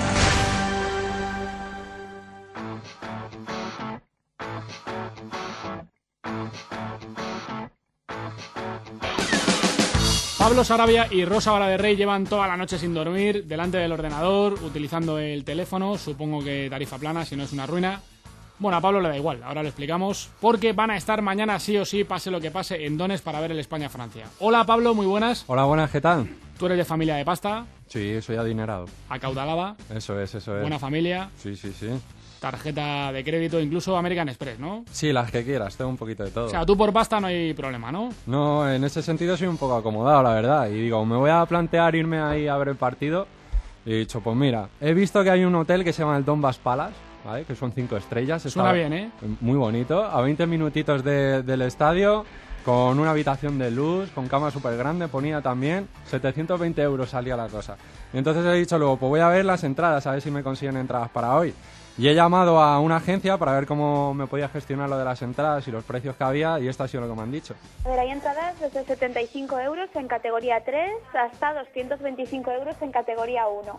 Pablo Sarabia y Rosa Valaderrey llevan toda la noche sin dormir, delante del ordenador, utilizando el teléfono, supongo que tarifa plana, si no es una ruina. Bueno, a Pablo le da igual, ahora lo explicamos, porque van a estar mañana sí o sí, pase lo que pase, en Donetsk para ver el España-Francia. Hola Pablo, muy buenas. Hola, buenas, ¿qué tal? Tú eres de familia de pasta. Sí, soy adinerado. Acaudalada. Eso es. Buena familia. Sí. Tarjeta de crédito, incluso American Express, ¿no? Sí, las que quieras, tengo un poquito de todo. O sea, tú por pasta no hay problema, ¿no? No, en ese sentido soy un poco acomodado, la verdad. Y digo, me voy a plantear irme ahí a ver el partido. Y he dicho, pues mira, he visto que hay un hotel que se llama el Donbass Palace, ¿vale? Que son 5 estrellas. Suena bien, ¿eh? Muy bonito, a 20 minutitos del estadio, con una habitación de luz, con cama súper grande, ponía también 720 euros salía la cosa. Y entonces he dicho luego, pues voy a ver las entradas, a ver si me consiguen entradas para hoy. Y he llamado a una agencia para ver cómo me podía gestionar lo de las entradas y los precios que había, y esto ha sido lo que me han dicho. A ver, hay entradas desde 75 euros en categoría 3 hasta 225 euros en categoría 1.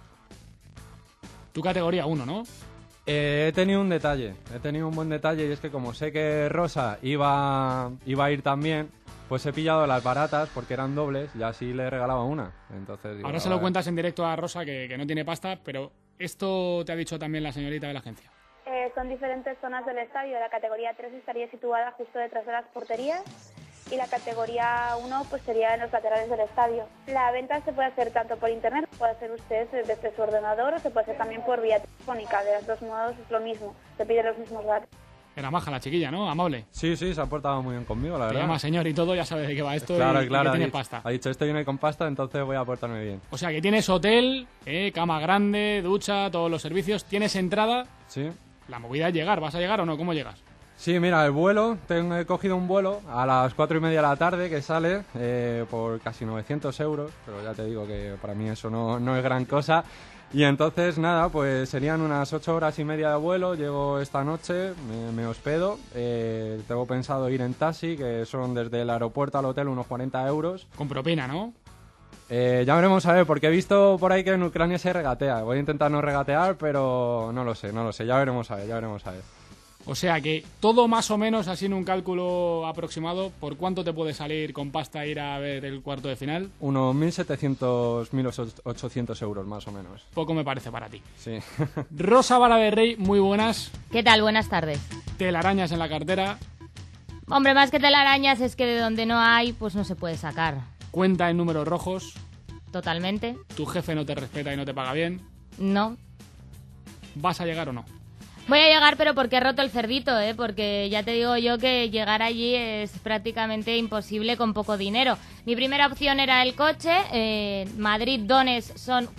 Tu categoría 1, ¿no? He tenido un buen detalle, y es que como sé que Rosa iba a ir también, pues he pillado las baratas porque eran dobles y así le regalaba una. Entonces, digo, ahora se lo cuentas en directo a Rosa que no tiene pasta, pero esto te ha dicho también la señorita de la agencia. Son diferentes zonas del estadio. La categoría 3 estaría situada justo detrás de las porterías y la categoría 1 pues sería en los laterales del estadio. La venta se puede hacer tanto por internet, puede hacer usted desde su ordenador, o se puede hacer también por vía telefónica. De los dos modos es lo mismo, se piden los mismos datos. Era maja la chiquilla, ¿no? Amable. Sí, se ha portado muy bien conmigo, la verdad. Te llama señor y todo, ya sabe de qué va esto. Claro, y que tiene pasta. Ha dicho, esto viene con pasta, entonces voy a portarme bien. O sea, que tienes hotel, cama grande, ducha, todos los servicios. ¿Tienes entrada? Sí. La movida es llegar. ¿Vas a llegar o no? ¿Cómo llegas? Sí, mira, el vuelo, he cogido un vuelo a las 4:30 de la tarde que sale por casi 900 euros, pero ya te digo que para mí eso no es gran cosa. Y entonces, nada, pues serían unas 8 horas y media de vuelo, llego esta noche, me hospedo, tengo pensado ir en taxi, que son desde el aeropuerto al hotel unos 40 euros. Con propina, ¿no? Ya veremos a ver, porque he visto por ahí que en Ucrania se regatea. Voy a intentar no regatear, pero no lo sé, ya veremos a ver. O sea que todo más o menos, así en un cálculo aproximado, ¿por cuánto te puede salir con pasta ir a ver el cuarto de final? Unos 1.700, 1.800 euros más o menos. Poco me parece para ti. Sí. Rosa Vara de Rey, muy buenas. ¿Qué tal? Buenas tardes. Telarañas en la cartera. Hombre, más que telarañas es que de donde no hay, pues no se puede sacar. Cuenta en números rojos. Totalmente. Tu jefe no te respeta y no te paga bien. No. ¿Vas a llegar o no? Voy a llegar, pero porque he roto el cerdito, ¿eh? Porque ya te digo yo que llegar allí es prácticamente imposible con poco dinero. Mi primera opción era el coche. Madrid-Donetsk son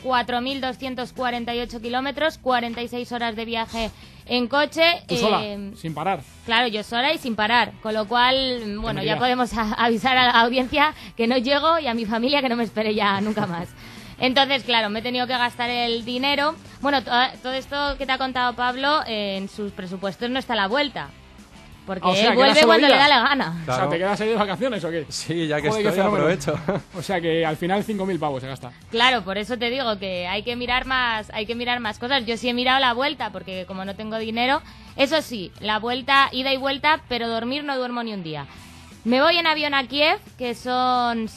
4.248 kilómetros, 46 horas de viaje en coche. ¿Tú sola? Sin parar. Claro, yo sola y sin parar. Con lo cual, bueno, ya podemos avisar a la audiencia que no llego y a mi familia que no me espere ya nunca más. Entonces, claro, me he tenido que gastar el dinero. Bueno, todo esto que te ha contado Pablo, en sus presupuestos no está a la vuelta. Porque él vuelve cuando le da la gana. Claro. O sea, ¿te quedas ahí de vacaciones o qué? Sí, ya que estoy, aprovecho. O sea, que al final 5.000 pavos se gasta. Claro, por eso te digo que hay que mirar más cosas. Yo sí he mirado la vuelta, porque como no tengo dinero... Eso sí, la vuelta, ida y vuelta, pero dormir no duermo ni un día. Me voy en avión a Kiev, que son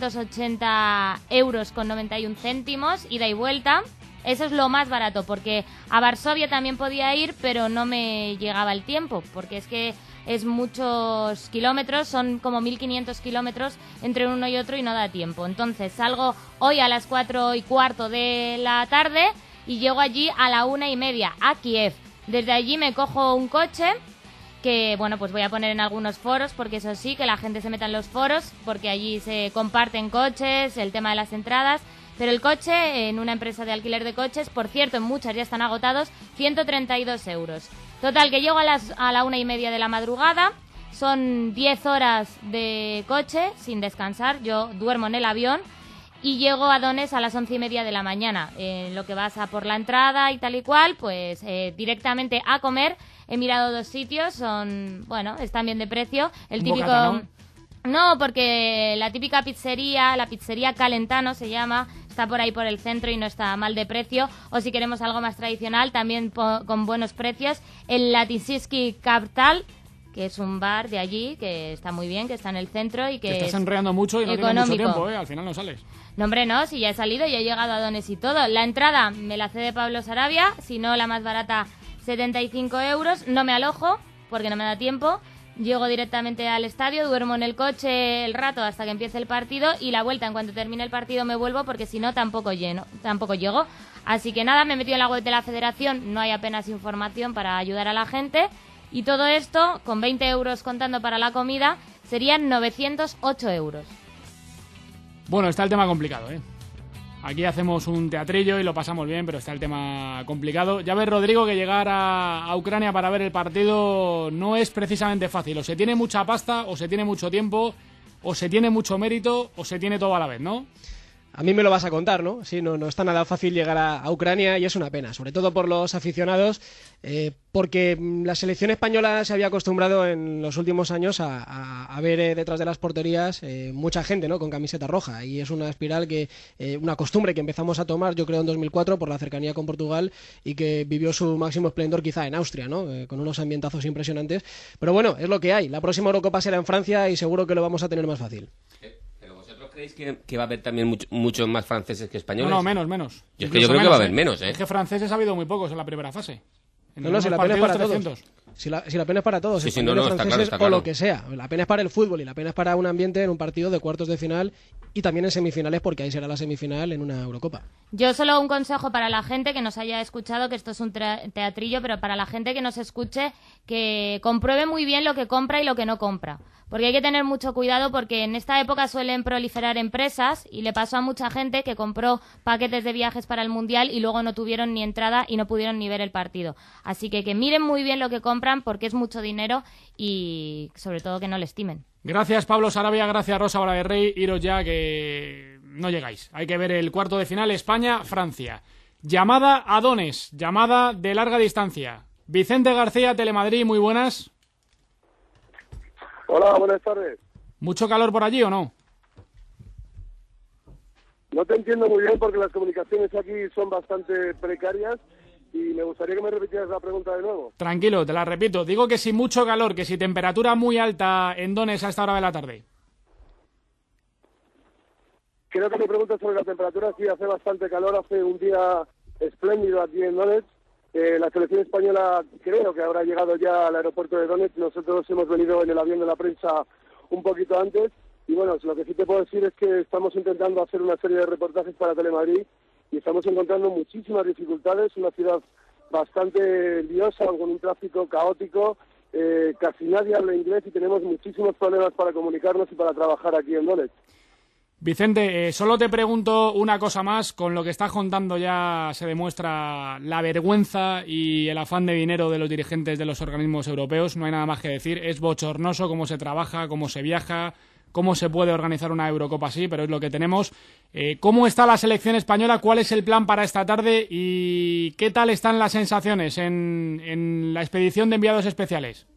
680 euros con 91 céntimos, ida y vuelta. Eso es lo más barato, porque a Varsovia también podía ir, pero no me llegaba el tiempo, porque es que es muchos kilómetros, son como 1.500 kilómetros entre uno y otro y no da tiempo. Entonces salgo hoy a las 4:15 de la tarde y llego allí a la 1:30, a Kiev. Desde allí me cojo un coche... que, bueno, pues voy a poner en algunos foros, porque eso sí, que la gente se meta en los foros, porque allí se comparten coches, el tema de las entradas, pero el coche, en una empresa de alquiler de coches, por cierto, en muchas ya están agotados, 132 euros. Total, que llego a la 1:30 de la madrugada, son 10 horas de coche, sin descansar, yo duermo en el avión, y llego a Donetsk a las 11:30 de la mañana. Lo que vas a por la entrada y tal y cual, pues directamente a comer. He mirado 2 sitios, son, bueno, están bien de precio. El típico... Bocata, ¿no? No, porque la típica pizzería, la pizzería Calentano se llama, está por ahí por el centro y no está mal de precio. O si queremos algo más tradicional, también con buenos precios, el Latisiski Capital, que es un bar de allí, que está muy bien, que está en el centro y que te estás enredando mucho y no tienes mucho tiempo, al final no sales. No, hombre, no, si ya he salido, ya he llegado a Donetsk y todo. La entrada me la cede Pablo Sarabia, si no la más barata, 75 euros. No me alojo, porque no me da tiempo. Llego directamente al estadio, duermo en el coche el rato hasta que empiece el partido y la vuelta, en cuanto termine el partido me vuelvo, porque si no tampoco llego. Así que nada, me he metido en la web de la federación, no hay apenas información para ayudar a la gente. Y todo esto, con 20 euros contando para la comida, serían 908 euros. Bueno, está el tema complicado, ¿eh? Aquí hacemos un teatrillo y lo pasamos bien, pero está el tema complicado. Ya ves, Rodrigo, que llegar a Ucrania para ver el partido no es precisamente fácil. O se tiene mucha pasta, o se tiene mucho tiempo, o se tiene mucho mérito, o se tiene todo a la vez, ¿no? A mí me lo vas a contar, ¿no? Sí, no está nada fácil llegar a Ucrania y es una pena, sobre todo por los aficionados, porque la selección española se había acostumbrado en los últimos años a ver detrás de las porterías mucha gente, ¿no? Con camiseta roja, y es una espiral una costumbre que empezamos a tomar, yo creo, en 2004 por la cercanía con Portugal y que vivió su máximo esplendor quizá en Austria, ¿no? Con unos ambientazos impresionantes, pero bueno, es lo que hay. La próxima Eurocopa será en Francia y seguro que lo vamos a tener más fácil. ¿Creéis que va a haber también muchos más franceses que españoles? No, menos. Yo creo que va a haber menos, ¿eh? Es que franceses ha habido muy pocos en la primera fase. No, si la pena es para todos. Si la pena es para todos, sí, franceses está claro. O lo que sea. La pena es para el fútbol y la pena es para un ambiente en un partido de cuartos de final y también en semifinales, porque ahí será la semifinal en una Eurocopa. Yo solo un consejo para la gente que nos haya escuchado, que esto es un teatrillo, pero para la gente que nos escuche, que compruebe muy bien lo que compra y lo que no compra. Porque hay que tener mucho cuidado, porque en esta época suelen proliferar empresas y le pasó a mucha gente que compró paquetes de viajes para el Mundial y luego no tuvieron ni entrada y no pudieron ni ver el partido. Así que miren muy bien lo que compran, porque es mucho dinero y sobre todo que no le estimen. Gracias, Pablo Sarabia, gracias, Rosa Vara de Rey. Iros ya, que no llegáis. Hay que ver el cuarto de final, España-Francia. Llamada a Donetsk, llamada de larga distancia. Vicente García, Telemadrid, muy buenas. Hola, buenas tardes. ¿Mucho calor por allí o no? No te entiendo muy bien porque las comunicaciones aquí son bastante precarias, y me gustaría que me repitieras la pregunta de nuevo. Tranquilo, te la repito. Digo que si mucho calor, que si temperatura muy alta en Donetsk a esta hora de la tarde. Creo que me preguntas sobre la temperatura. Sí, hace bastante calor, hace un día espléndido aquí en Donetsk. La selección española creo que habrá llegado ya al aeropuerto de Donetsk. Nosotros hemos venido en el avión de la prensa un poquito antes. Y bueno, lo que sí te puedo decir es que estamos intentando hacer una serie de reportajes para Telemadrid y estamos encontrando muchísimas dificultades. Una ciudad bastante liosa, con un tráfico caótico. Casi nadie habla inglés y tenemos muchísimos problemas para comunicarnos y para trabajar aquí en Donetsk. Vicente, solo te pregunto una cosa más. Con lo que estás contando ya se demuestra la vergüenza y el afán de dinero de los dirigentes de los organismos europeos. No hay nada más que decir. Es bochornoso cómo se trabaja, cómo se viaja, cómo se puede organizar una Eurocopa así, pero es lo que tenemos. ¿Cómo está la selección española? ¿Cuál es el plan para esta tarde? ¿Y qué tal están las sensaciones en la expedición de enviados especiales?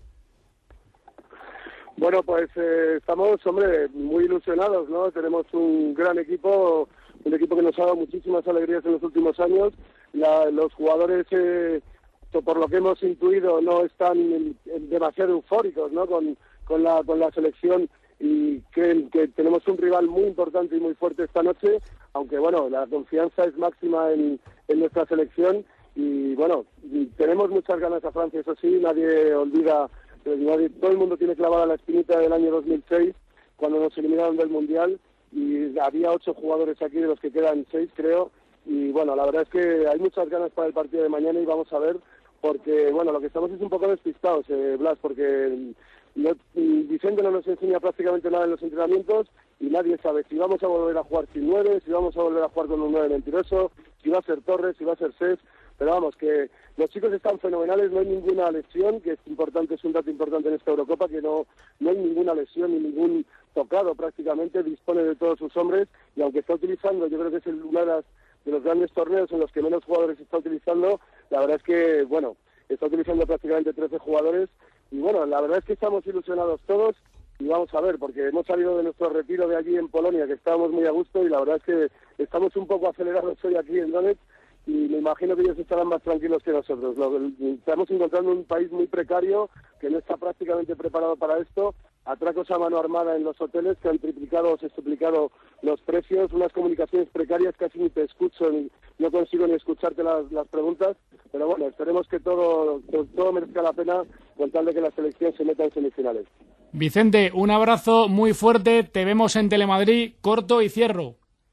Bueno, pues estamos, hombre, muy ilusionados, ¿no? Tenemos un gran equipo, un equipo que nos ha dado muchísimas alegrías en los últimos años. Los jugadores, por lo que hemos intuido, no están demasiado eufóricos, ¿no? Con la selección, y creen que tenemos un rival muy importante y muy fuerte esta noche, aunque bueno, la confianza es máxima en nuestra selección y bueno, tenemos muchas ganas a Francia, eso sí, nadie olvida, todo el mundo tiene clavada la espinita del año 2006, cuando nos eliminaron del Mundial, y había 8 jugadores aquí, de los que quedan 6 creo, y bueno, la verdad es que hay muchas ganas para el partido de mañana y vamos a ver, porque bueno, lo que estamos es un poco despistados, Blas, porque Vicente no nos enseña prácticamente nada en los entrenamientos y nadie sabe si vamos a volver a jugar sin 9, si vamos a volver a jugar con un 9 mentiroso, si va a ser Torres, si va a ser Cés, pero vamos, que los chicos están fenomenales, no hay ninguna lesión, que es importante, es un dato importante en esta Eurocopa, que no hay ninguna lesión ni ningún tocado prácticamente, dispone de todos sus hombres y aunque está utilizando, yo creo que es uno de los grandes torneos en los que menos jugadores está utilizando, la verdad es que, bueno, está utilizando prácticamente 13 jugadores y bueno, la verdad es que estamos ilusionados todos y vamos a ver, porque hemos salido de nuestro retiro de allí en Polonia, que estábamos muy a gusto y la verdad es que estamos un poco acelerados hoy aquí en Donetsk y me imagino que ellos estarán más tranquilos que nosotros. Estamos encontrando un país muy precario que no está prácticamente preparado para esto, atracos a mano armada en los hoteles que han triplicado o sextuplicado los precios, unas comunicaciones precarias, casi ni te escucho, no consigo ni escucharte las preguntas, pero bueno, esperemos que todo merezca la pena con tal de que la selección se meta en semifinales. Vicente, un abrazo muy fuerte, te vemos en Telemadrid, corto y cierro.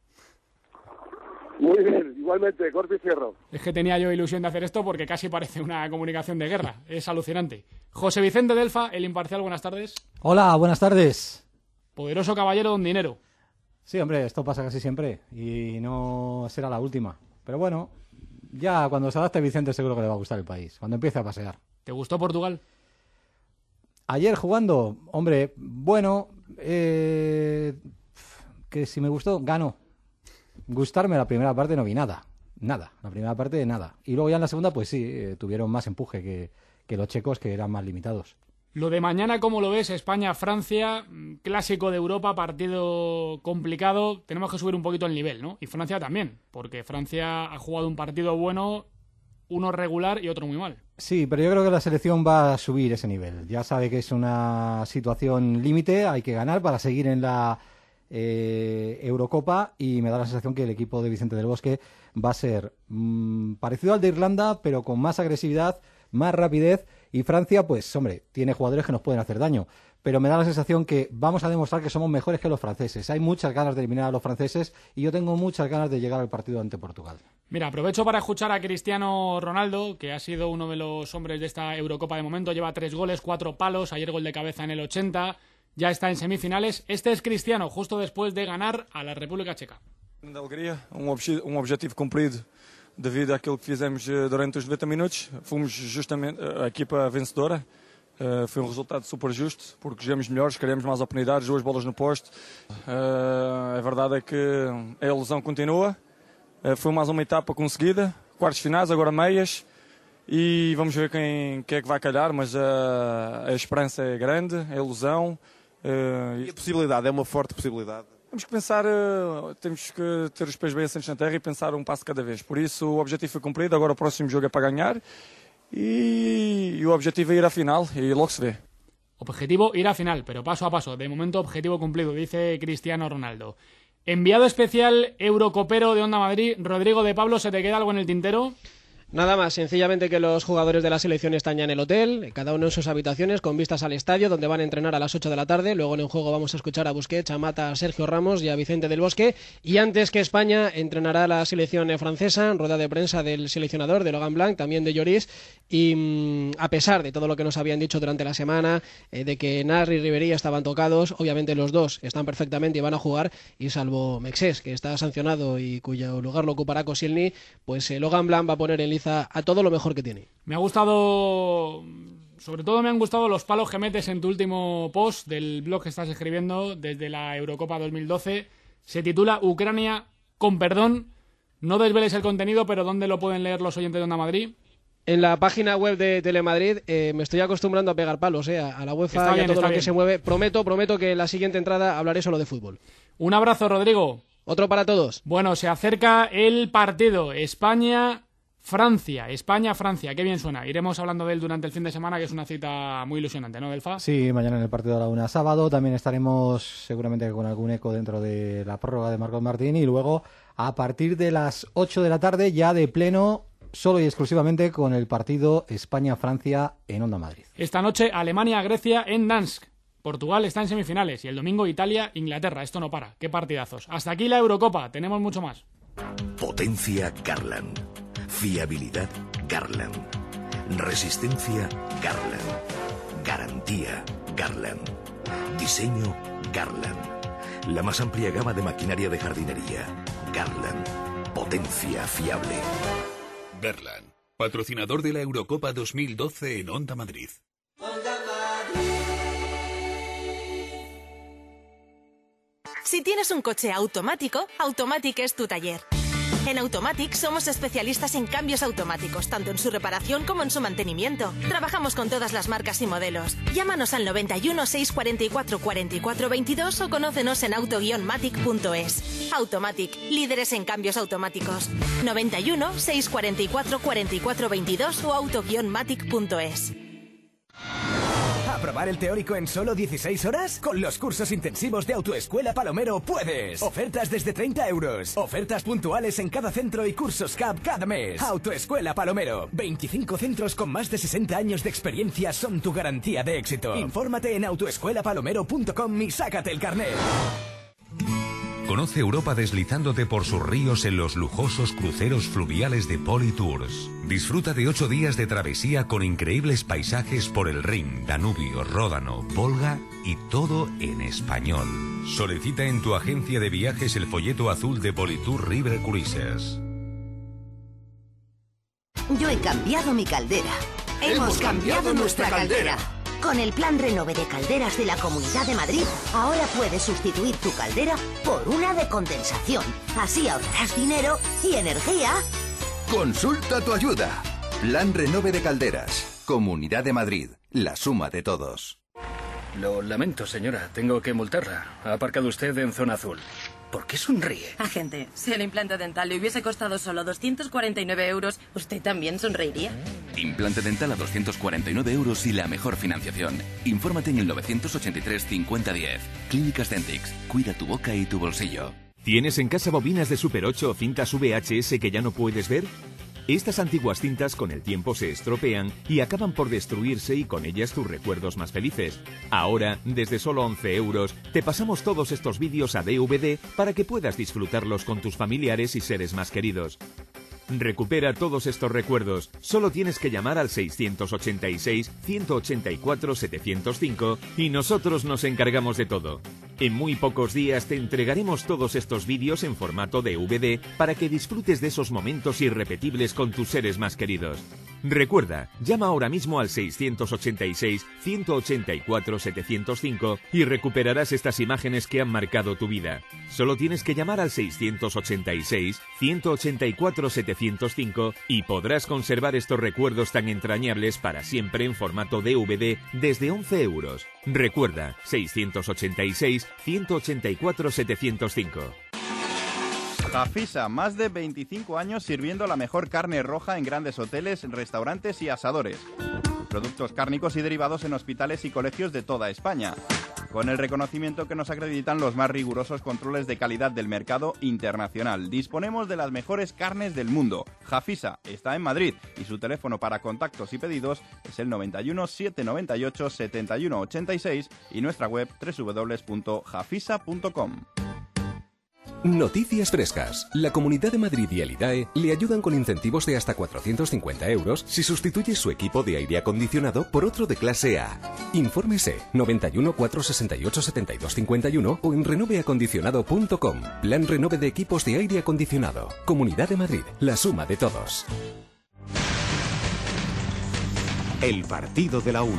Muy bien, igualmente, corto y cierro. Es que tenía yo ilusión de hacer esto porque casi parece una comunicación de guerra, es alucinante. José Vicente Delfa, El Imparcial, buenas tardes. Hola, buenas tardes. Poderoso caballero don dinero. Sí, hombre, esto pasa casi siempre y no será la última. Pero bueno, ya cuando se adapte Vicente seguro que le va a gustar el país, cuando empiece a pasear. ¿Te gustó Portugal? Ayer jugando, hombre, bueno, que si me gustó, ganó. Gustarme la primera parte no vi nada, la primera parte nada. Y luego ya en la segunda, pues sí, tuvieron más empuje que los checos, que eran más limitados. Lo de mañana, ¿cómo lo ves? España-Francia, clásico de Europa, partido complicado. Tenemos que subir un poquito el nivel, ¿no? Y Francia también, porque Francia ha jugado un partido bueno, uno regular y otro muy mal. Sí, pero yo creo que la selección va a subir ese nivel. Ya sabe que es una situación límite, hay que ganar para seguir en la Eurocopa y me da la sensación que el equipo de Vicente del Bosque va a ser parecido al de Irlanda, pero con más agresividad, más rapidez, y Francia, pues hombre, tiene jugadores que nos pueden hacer daño, pero me da la sensación que vamos a demostrar que somos mejores que los franceses. Hay muchas ganas de eliminar a los franceses y yo tengo muchas ganas de llegar al partido ante Portugal. Mira, aprovecho para escuchar a Cristiano Ronaldo, que ha sido uno de los hombres de esta Eurocopa de momento, lleva 3 goles, 4 palos, ayer gol de cabeza en el 80, ya está en semifinales. Este es Cristiano, justo después de ganar a la República Checa. De alegria, objetivo cumprido devido àquilo que fizemos durante os 90 minutos. Fomos justamente a equipa vencedora. Foi resultado super justo, porque jogamos melhores, criamos mais oportunidades, 2 bolas no poste. A verdade é que a ilusão continua. Foi mais uma etapa conseguida, quartos finais, agora meias. E vamos ver quem é que vai calhar, mas a esperança é grande, a ilusão. E a possibilidade, é uma forte possibilidade? Temos que pensar, temos que ter os pés bem assentos na terra e pensar um passo cada vez. Por isso o objetivo foi cumprido, agora o próximo jogo é para ganhar e o objetivo é ir à final e logo se vê. Objetivo ir a final, pero paso a paso. De momento objetivo cumplido, dice Cristiano Ronaldo. Enviado especial Eurocopero de Onda Madrid, Rodrigo de Pablo, ¿se te queda algo en el tintero? Nada más, sencillamente que los jugadores de la selección están ya en el hotel, cada uno en sus habitaciones, con vistas al estadio, donde van a entrenar a las 8 de la tarde. Luego en el juego vamos a escuchar a Busquets, a Mata, a Sergio Ramos y a Vicente del Bosque. Y antes que España, entrenará la selección francesa, rueda de prensa del seleccionador, de Laurent Blanc, también de Lloris. Y a pesar de todo lo que nos habían dicho durante la semana, de que Nasri y Ribéry estaban tocados, obviamente los dos están perfectamente y van a jugar, y salvo Mexés, que está sancionado y cuyo lugar lo ocupará Koscielny, pues Laurent Blanc va a poner en liza a todo lo mejor que tiene. Me ha gustado, sobre todo me han gustado los palos que metes en tu último post del blog que estás escribiendo desde la Eurocopa 2012. Se titula Ucrania con perdón. No desveles el contenido, pero ¿dónde lo pueden leer los oyentes de Onda Madrid? En la página web de Telemadrid. Me estoy acostumbrando a pegar palos a la UEFA y a todo lo que se mueve. Prometo que en la siguiente entrada hablaré solo de fútbol. Un abrazo, Rodrigo. Otro para todos. Bueno, se acerca el partido España-Francia, qué bien suena. Iremos hablando de él durante el fin de semana, que es una cita muy ilusionante, ¿no, Delfa? Sí, mañana en el partido de la 1 sábado. También estaremos seguramente con algún eco dentro de la prórroga de Marcos Martín. Y luego, a partir de las 8 de la tarde, ya de pleno, solo y exclusivamente con el partido España-Francia en Onda Madrid. Esta noche, Alemania-Grecia en Dansk. Portugal está en semifinales y el domingo Italia-Inglaterra. Esto no para. Qué partidazos. Hasta aquí la Eurocopa. Tenemos mucho más. Potencia Garland. Fiabilidad Garland. Resistencia Garland. Garantía Garland. Diseño Garland. La más amplia gama de maquinaria de jardinería. Garland. Potencia fiable. Garland, patrocinador de la Eurocopa 2012 en Onda Madrid. Si tienes un coche automático, Automatic es tu taller. En Automatic somos especialistas en cambios automáticos, tanto en su reparación como en su mantenimiento. Trabajamos con todas las marcas y modelos. Llámanos al 91 644 44 22 o conócenos en auto-matic.es. Automatic, líderes en cambios automáticos. 91 644 44 22 o auto-matic.es. ¿Aprobar el teórico en solo 16 horas? Con los cursos intensivos de Autoescuela Palomero puedes. Ofertas desde 30 euros. Ofertas puntuales en cada centro y cursos CAP cada mes. Autoescuela Palomero. 25 centros con más de 60 años de experiencia son tu garantía de éxito. Infórmate en autoescuelapalomero.com y sácate el carnet. Conoce Europa deslizándote por sus ríos en los lujosos cruceros fluviales de Politours. Disfruta de 8 días de travesía con increíbles paisajes por el Rin, Danubio, Ródano, Volga y todo en español. Solicita en tu agencia de viajes el folleto azul de Politour River Cruises. Yo he cambiado mi caldera. Hemos cambiado nuestra caldera. Con el plan Renove de calderas de la Comunidad de Madrid, ahora puedes sustituir tu caldera por una de condensación. Así ahorrarás dinero y energía. Consulta tu ayuda. Plan Renove de calderas. Comunidad de Madrid. La suma de todos. Lo lamento, señora. Tengo que multarla. Ha aparcado usted en zona azul. ¿Por qué sonríe? Agente, si el implante dental le hubiese costado solo 249 euros, ¿usted también sonreiría? Implante dental a 249 euros y la mejor financiación. Infórmate en el 983 5010. Clínicas Dentix. Cuida tu boca y tu bolsillo. ¿Tienes en casa bobinas de Super 8 o cintas VHS que ya no puedes ver? Estas antiguas cintas con el tiempo se estropean y acaban por destruirse y con ellas tus recuerdos más felices. Ahora, desde solo 11 euros, te pasamos todos estos vídeos a DVD para que puedas disfrutarlos con tus familiares y seres más queridos. Recupera todos estos recuerdos. Solo tienes que llamar al 686-184-705 y nosotros nos encargamos de todo. En muy pocos días te entregaremos todos estos vídeos en formato DVD para que disfrutes de esos momentos irrepetibles con tus seres más queridos. Recuerda, llama ahora mismo al 686-184-705 y recuperarás estas imágenes que han marcado tu vida. Solo tienes que llamar al 686-184-705 y podrás conservar estos recuerdos tan entrañables para siempre en formato DVD desde 11 euros. Recuerda, 686-184-705. Jafisa, más de 25 años sirviendo la mejor carne roja en grandes hoteles, restaurantes y asadores. Productos cárnicos y derivados en hospitales y colegios de toda España. Con el reconocimiento que nos acreditan los más rigurosos controles de calidad del mercado internacional. Disponemos de las mejores carnes del mundo. Jafisa está en Madrid y su teléfono para contactos y pedidos es el 91 798 71 86 y nuestra web www.jafisa.com. Noticias frescas. La Comunidad de Madrid y el IDAE le ayudan con incentivos de hasta 450 euros si sustituye su equipo de aire acondicionado por otro de clase A. Infórmese 91 468 72 51 o en renoveacondicionado.com. Plan Renove de equipos de aire acondicionado. Comunidad de Madrid, la suma de todos. El partido de la 1.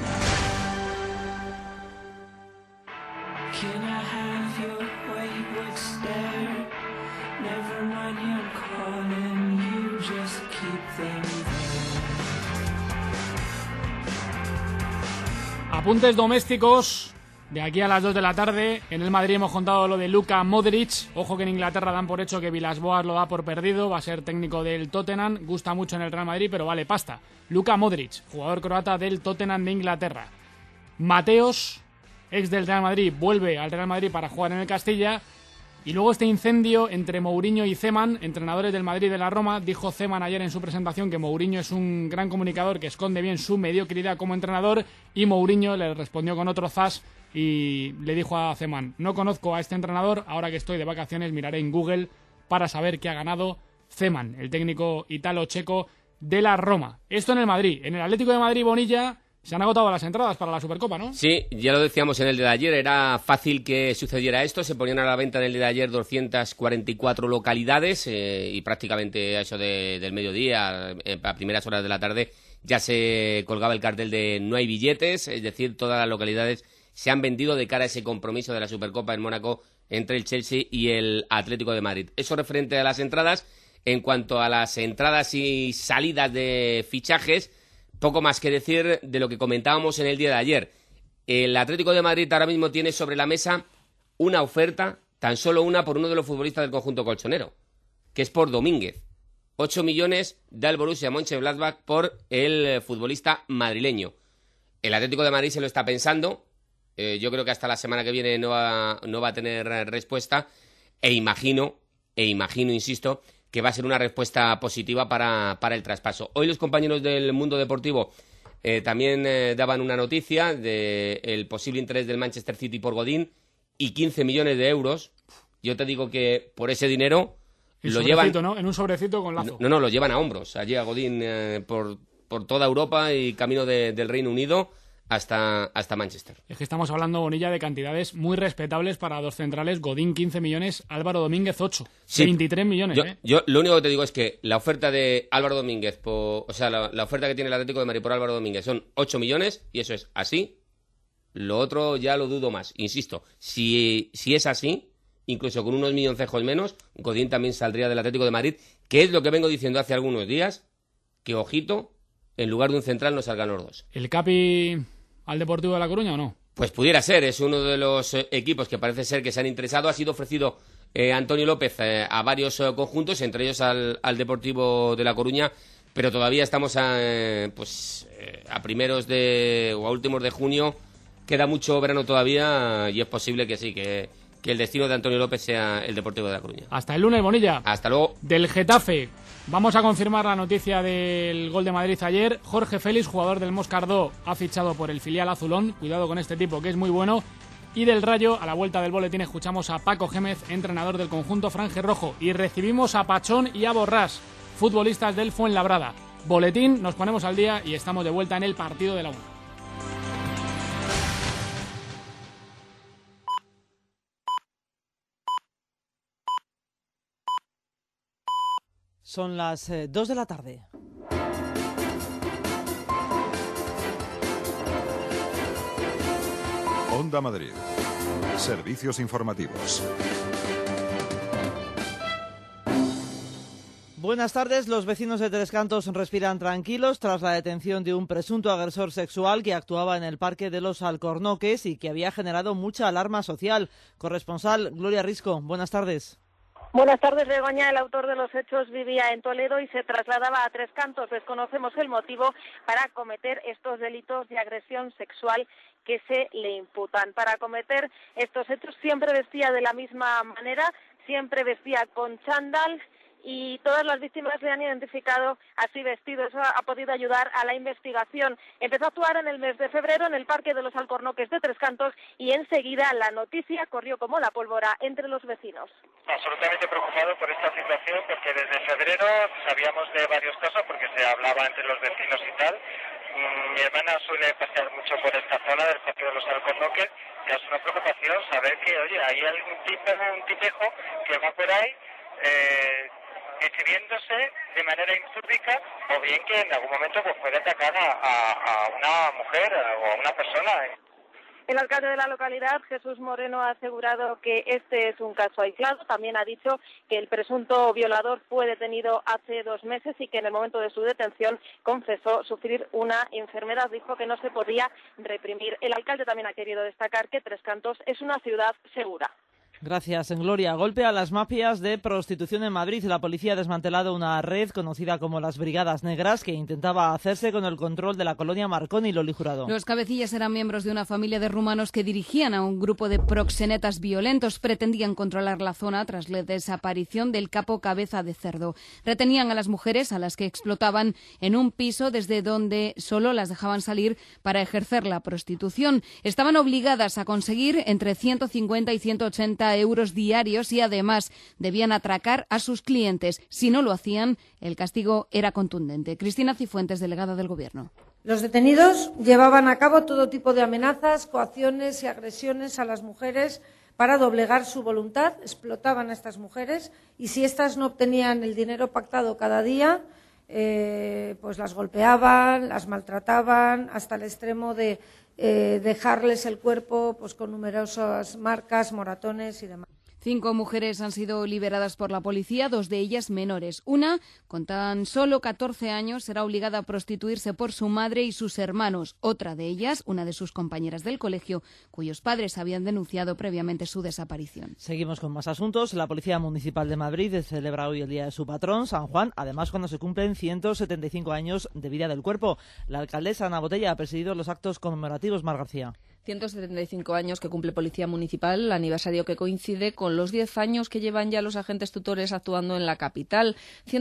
Apuntes domésticos de aquí a las 2 de la tarde. En el Madrid hemos contado lo de Luka Modric. Ojo que en Inglaterra dan por hecho que Villas-Boas lo da por perdido. Va a ser técnico del Tottenham. Gusta mucho en el Real Madrid, pero vale pasta. Luka Modric, jugador croata del Tottenham de Inglaterra. Mateos, ex del Real Madrid, vuelve al Real Madrid para jugar en el Castilla. Y luego este incendio entre Mourinho y Zeman, entrenadores del Madrid y de la Roma. Dijo Zeman ayer en su presentación que Mourinho es un gran comunicador que esconde bien su mediocridad como entrenador, y Mourinho le respondió con otro zas y le dijo a Zeman: no conozco a este entrenador, ahora que estoy de vacaciones miraré en Google para saber qué ha ganado Zeman, el técnico italo-checo de la Roma. Esto en el Madrid. En el Atlético de Madrid, Bonilla, se han agotado las entradas para la Supercopa, ¿no? Sí, ya lo decíamos en el día de ayer, era fácil que sucediera esto. Se ponían a la venta en el día de ayer 244 localidades y prácticamente a eso del mediodía, a primeras horas de la tarde, ya se colgaba el cartel de no hay billetes, es decir, todas las localidades se han vendido de cara a ese compromiso de la Supercopa en Mónaco entre el Chelsea y el Atlético de Madrid. Eso referente a las entradas. En cuanto a las entradas y salidas de fichajes, poco más que decir de lo que comentábamos en el día de ayer. El Atlético de Madrid ahora mismo tiene sobre la mesa una oferta, tan solo una, por uno de los futbolistas del conjunto colchonero, que es por Domínguez. 8 millones da el Borussia Mönchengladbach por el futbolista madrileño. El Atlético de Madrid se lo está pensando. Yo creo que hasta la semana que viene no va a tener respuesta. E imagino, insisto, que va a ser una respuesta positiva para el traspaso. Hoy los compañeros del Mundo Deportivo también daban una noticia del posible interés del Manchester City por Godín y 15 millones de euros. Yo te digo que por ese dinero lo llevan, ¿no? En un sobrecito con lazo. No, lo llevan a hombros. Allí a Godín por toda Europa y camino del Reino Unido hasta Manchester. Es que estamos hablando, Bonilla, de cantidades muy respetables para dos centrales. Godín 15 millones, Álvaro Domínguez 8. Sí, 23 millones. Yo lo único que te digo es que la oferta de Álvaro Domínguez, la oferta que tiene el Atlético de Madrid por Álvaro Domínguez son 8 millones y eso es así. Lo otro ya lo dudo más. Insisto, si es así, incluso con unos milloncejos menos, Godín también saldría del Atlético de Madrid, que es lo que vengo diciendo hace algunos días, que ojito, en lugar de un central no salgan los dos. ¿El Capi al Deportivo de La Coruña o no? Pues pudiera ser, es uno de los equipos que parece ser que se han interesado. Ha sido ofrecido Antonio López a varios conjuntos, entre ellos al Deportivo de La Coruña, pero todavía estamos a primeros o a últimos de junio. Queda mucho verano todavía y es posible que sí, que el destino de Antonio López sea el Deportivo de La Coruña. Hasta el lunes, Bonilla. Hasta luego. Del Getafe. Vamos a confirmar la noticia del gol de Madrid ayer. Jorge Félix, jugador del Moscardó, ha fichado por el filial azulón. Cuidado con este tipo, que es muy bueno. Y del Rayo, a la vuelta del boletín, escuchamos a Paco Gémez, entrenador del conjunto franjerrojo. Y recibimos a Pachón y a Borrás, futbolistas del Fuenlabrada. Boletín, nos ponemos al día y estamos de vuelta en el partido de la 1. Son las 2 de la tarde. Onda Madrid. Servicios informativos. Buenas tardes. Los vecinos de Tres Cantos respiran tranquilos tras la detención de un presunto agresor sexual que actuaba en el Parque de los Alcornoques y que había generado mucha alarma social. Corresponsal Gloria Risco, buenas tardes. Buenas tardes, Begoña. El autor de los hechos vivía en Toledo y se trasladaba a Tres Cantos. Desconocemos el motivo para cometer estos delitos de agresión sexual que se le imputan. Para cometer estos hechos siempre vestía de la misma manera, siempre vestía con chándal, y todas las víctimas le han identificado así vestido. Eso ha podido ayudar a la investigación. Empezó a actuar en el mes de febrero en el Parque de los Alcornoques de Tres Cantos y enseguida la noticia corrió como la pólvora entre los vecinos. Absolutamente preocupado por esta situación, porque desde febrero sabíamos de varios casos, porque se hablaba entre los vecinos y tal. Mi hermana suele pasear mucho por esta zona del Parque de los Alcornoques, que es una preocupación saber que, oye, hay algún tipejo que va por ahí exhibiéndose de manera impúdica, o bien que en algún momento pues puede atacar a una mujer o a una persona. El alcalde de la localidad, Jesús Moreno, ha asegurado que este es un caso aislado. También ha dicho que el presunto violador fue detenido hace 2 meses y que en el momento de su detención confesó sufrir una enfermedad. Dijo que no se podía reprimir. El alcalde también ha querido destacar que Tres Cantos es una ciudad segura. Gracias, Gloria. Golpe a las mafias de prostitución en Madrid. La policía ha desmantelado una red conocida como las Brigadas Negras que intentaba hacerse con el control de la colonia Marconi y Loli Jurado. Los cabecillas eran miembros de una familia de rumanos que dirigían a un grupo de proxenetas violentos. Pretendían controlar la zona tras la desaparición del capo Cabeza de Cerdo. Retenían a las mujeres, a las que explotaban, en un piso desde donde solo las dejaban salir para ejercer la prostitución. Estaban obligadas a conseguir entre 150 y 180 euros diarios y además debían atracar a sus clientes. Si no lo hacían, el castigo era contundente. Cristina Cifuentes, delegada del Gobierno. Los detenidos llevaban a cabo todo tipo de amenazas, coacciones y agresiones a las mujeres para doblegar su voluntad. Explotaban a estas mujeres y si éstas no obtenían el dinero pactado cada día, pues las golpeaban, las maltrataban hasta el extremo de dejarles el cuerpo pues con numerosas marcas, moratones y demás. 5 mujeres han sido liberadas por la policía, 2 de ellas menores. Una, con tan solo 14 años, será obligada a prostituirse por su madre y sus hermanos. Otra de ellas, una de sus compañeras del colegio, cuyos padres habían denunciado previamente su desaparición. Seguimos con más asuntos. La Policía Municipal de Madrid celebra hoy el día de su patrón, San Juan, además cuando se cumplen 175 años de vida del cuerpo. La alcaldesa Ana Botella ha presidido los actos conmemorativos. Mar García. 175 años que cumple Policía Municipal, aniversario que coincide con los 10 años que llevan ya los agentes tutores actuando en la capital.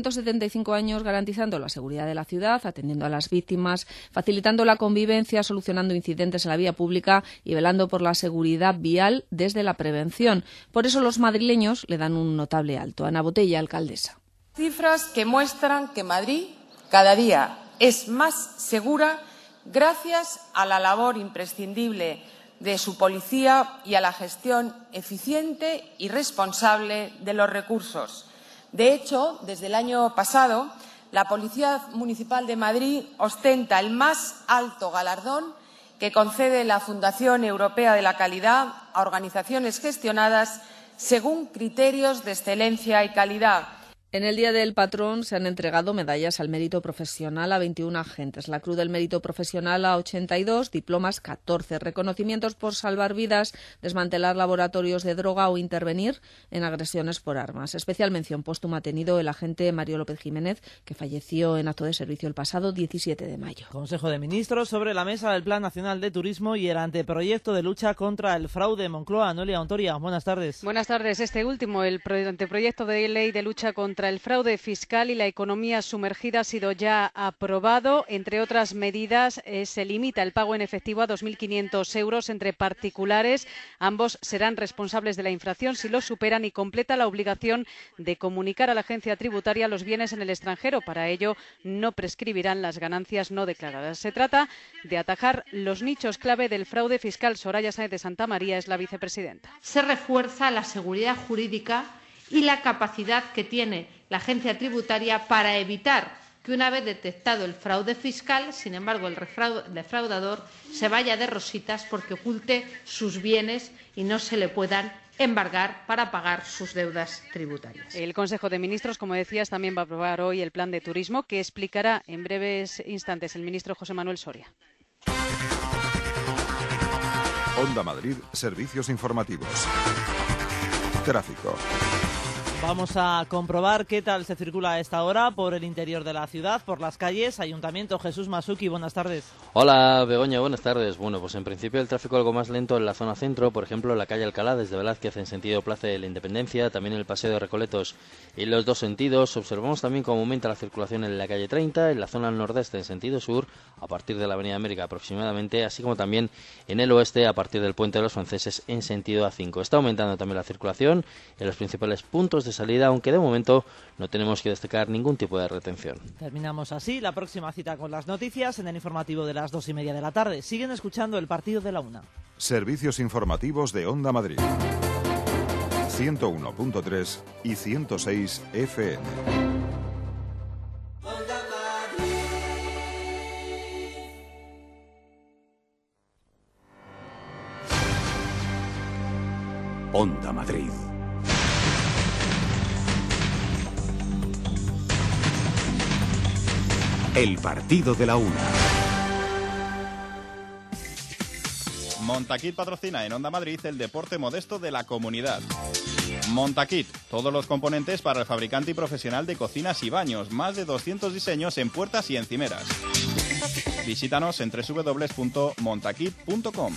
175 años garantizando la seguridad de la ciudad, atendiendo a las víctimas, facilitando la convivencia, solucionando incidentes en la vía pública y velando por la seguridad vial desde la prevención. Por eso los madrileños le dan un notable alto. Ana Botella, alcaldesa. Cifras que muestran que Madrid cada día es más segura gracias a la labor imprescindible de su policía y a la gestión eficiente y responsable de los recursos. De hecho, desde el año pasado, la Policía Municipal de Madrid ostenta el más alto galardón que concede la Fundación Europea de la Calidad a organizaciones gestionadas según criterios de excelencia y calidad. En el Día del Patrón se han entregado medallas al mérito profesional a 21 agentes, la Cruz del Mérito Profesional a 82, diplomas 14, reconocimientos por salvar vidas, desmantelar laboratorios de droga o intervenir en agresiones por armas. Especial mención póstuma ha tenido el agente Mario López Jiménez, que falleció en acto de servicio el pasado 17 de mayo. Consejo de Ministros sobre la mesa del Plan Nacional de Turismo y el anteproyecto de lucha contra el fraude. Moncloa, Noelia Ontoria, buenas tardes. Buenas tardes. Este último, el anteproyecto de ley de lucha contra el fraude fiscal y la economía sumergida ha sido ya aprobado. Entre otras medidas, se limita el pago en efectivo a 2.500 euros entre particulares. Ambos serán responsables de la infracción si lo superan y completa la obligación de comunicar a la agencia tributaria los bienes en el extranjero. Para ello, no prescribirán las ganancias no declaradas. Se trata de atajar los nichos clave del fraude fiscal. Soraya Sáenz de Santamaría es la vicepresidenta. Se refuerza la seguridad jurídica y la capacidad que tiene la agencia tributaria para evitar que una vez detectado el fraude fiscal, sin embargo, el defraudador se vaya de rositas porque oculte sus bienes y no se le puedan embargar para pagar sus deudas tributarias. El Consejo de Ministros, como decías, también va a aprobar hoy el plan de turismo que explicará en breves instantes el ministro José Manuel Soria. Onda Madrid, servicios informativos. Tráfico. Vamos a comprobar qué tal se circula a esta hora por el interior de la ciudad, por las calles. Ayuntamiento, Jesús Masuki, buenas tardes. Hola, Begoña, buenas tardes. Bueno, pues en principio el tráfico algo más lento en la zona centro, por ejemplo, en la calle Alcalá, desde Velázquez en sentido Plaza de la Independencia, también en el Paseo de Recoletos y en los dos sentidos. Observamos también cómo aumenta la circulación en la calle 30, en la zona nordeste en sentido sur, a partir de la Avenida América aproximadamente, así como también en el oeste a partir del Puente de los Franceses en sentido A5. Está aumentando también la circulación en los principales puntos de salida, aunque de momento no tenemos que destacar ningún tipo de retención. Terminamos así la próxima cita con las noticias en el informativo de las 2:30 de la tarde. Siguen escuchando el partido de la 1. Servicios informativos de Onda Madrid. 101.3 y 106 FM. Onda Madrid. El partido de la 1. Montaquit patrocina en Onda Madrid el deporte modesto de la comunidad. Montaquit, todos los componentes para el fabricante y profesional de cocinas y baños, más de 200 diseños en puertas y encimeras. Visítanos en www.montaquit.com.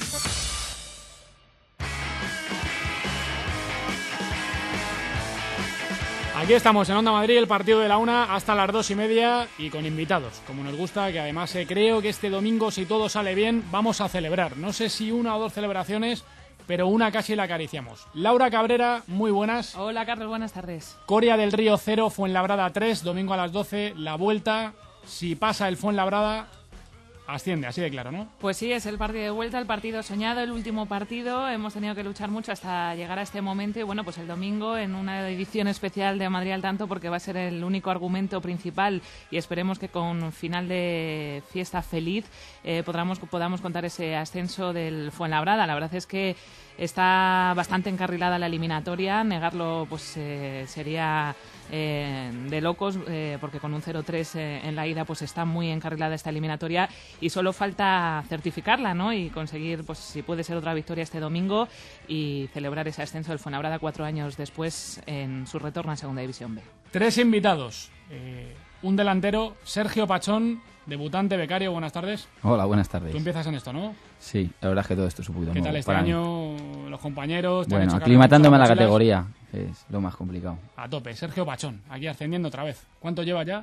Aquí estamos en Onda Madrid, el partido de la 1 hasta las 2:30 y con invitados, como nos gusta, que además creo que este domingo, si todo sale bien, vamos a celebrar. No sé si una o dos celebraciones, pero una casi la acariciamos. Laura Cabrera, muy buenas. Hola, Carlos, buenas tardes. Coria del Río 0, Fuenlabrada 3, domingo a las 12, la vuelta. Si pasa el Fuenlabrada, asciende, así de claro, ¿no? Pues sí, es el partido de vuelta, el partido soñado, el último partido. Hemos tenido que luchar mucho hasta llegar a este momento y bueno, pues el domingo en una edición especial de Madrid al tanto, porque va a ser el único argumento principal y esperemos que con final de fiesta feliz podamos contar ese ascenso del Fuenlabrada. La verdad es que está bastante encarrilada la eliminatoria, negarlo pues sería de locos, porque con un 0-3 en la ida pues está muy encarrilada esta eliminatoria y solo falta certificarla, ¿no? Y conseguir, pues si puede ser, otra victoria este domingo y celebrar ese ascenso del Fuenlabrada 4 años después en su retorno a Segunda División B. 3 invitados, un delantero, Sergio Pachón, debutante, becario, buenas tardes. Hola, buenas tardes. Tú empiezas en esto, ¿no? Sí, la verdad es que todo esto es un poquito ¿Qué nuevo tal este para año? mí. Los compañeros... Bueno, aclimatándome a la categoría, que es lo más complicado. A tope, Sergio Pachón, aquí ascendiendo otra vez. ¿Cuánto lleva ya?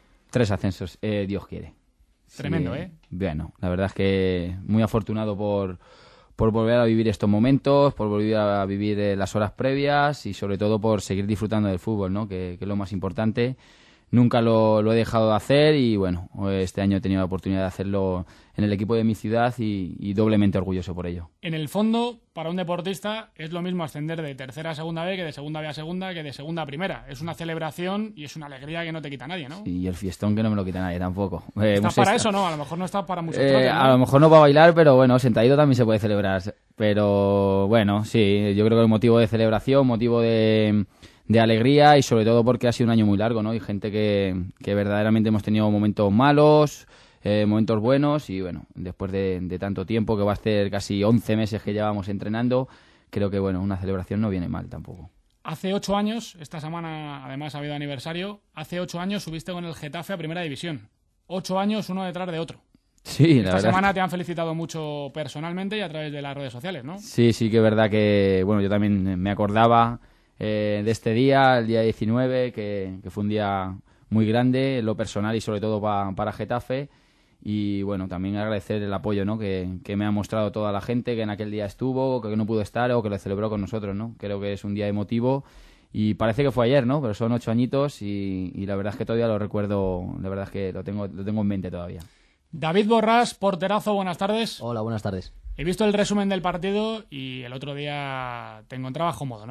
3 ascensos, Dios quiere. Tremendo, sí, Bueno, la verdad es que muy afortunado por volver a vivir estos momentos, por volver a vivir las horas previas y sobre todo por seguir disfrutando del fútbol, ¿no? Que es lo más importante. Nunca lo he dejado de hacer y bueno, este año he tenido la oportunidad de hacerlo en el equipo de mi ciudad y doblemente orgulloso por ello. En el fondo, para un deportista es lo mismo ascender de tercera a segunda B que de segunda B a segunda que de segunda a primera. Es una celebración y es una alegría que no te quita nadie, ¿no? Sí, y el fiestón que no me lo quita nadie tampoco. ¿Estás para eso, no? A lo mejor no estás para mucho trote, ¿no? A lo mejor no para bailar, pero bueno, sentadito también se puede celebrar. Pero bueno, sí, yo creo que es motivo de celebración, motivo de alegría y sobre todo porque ha sido un año muy largo, ¿no? Y gente que verdaderamente hemos tenido momentos malos, momentos buenos y bueno, después de tanto tiempo, que va a ser casi 11 meses que llevamos entrenando, creo que bueno, una celebración no viene mal tampoco. Hace 8 años, esta semana además ha habido aniversario, hace 8 años subiste con el Getafe a Primera División. 8 años uno detrás de otro. Sí, la Esta verdad. semana te han felicitado mucho personalmente y a través de las redes sociales, ¿no? Sí, que es verdad que bueno, yo también me acordaba de este día, el día 19, que fue un día muy grande, en lo personal y sobre todo para Getafe. Y bueno, también agradecer el apoyo, ¿no? que me ha mostrado toda la gente que en aquel día estuvo, que no pudo estar o que lo celebró con nosotros, ¿no? Creo que es un día emotivo y parece que fue ayer, ¿no? Pero son 8 añitos y la verdad es que todavía lo recuerdo, la verdad es que lo tengo en mente todavía. David Borrás, porterazo, buenas tardes. Hola, buenas tardes. He visto el resumen del partido y el otro día te encontrabas cómodo, ¿no?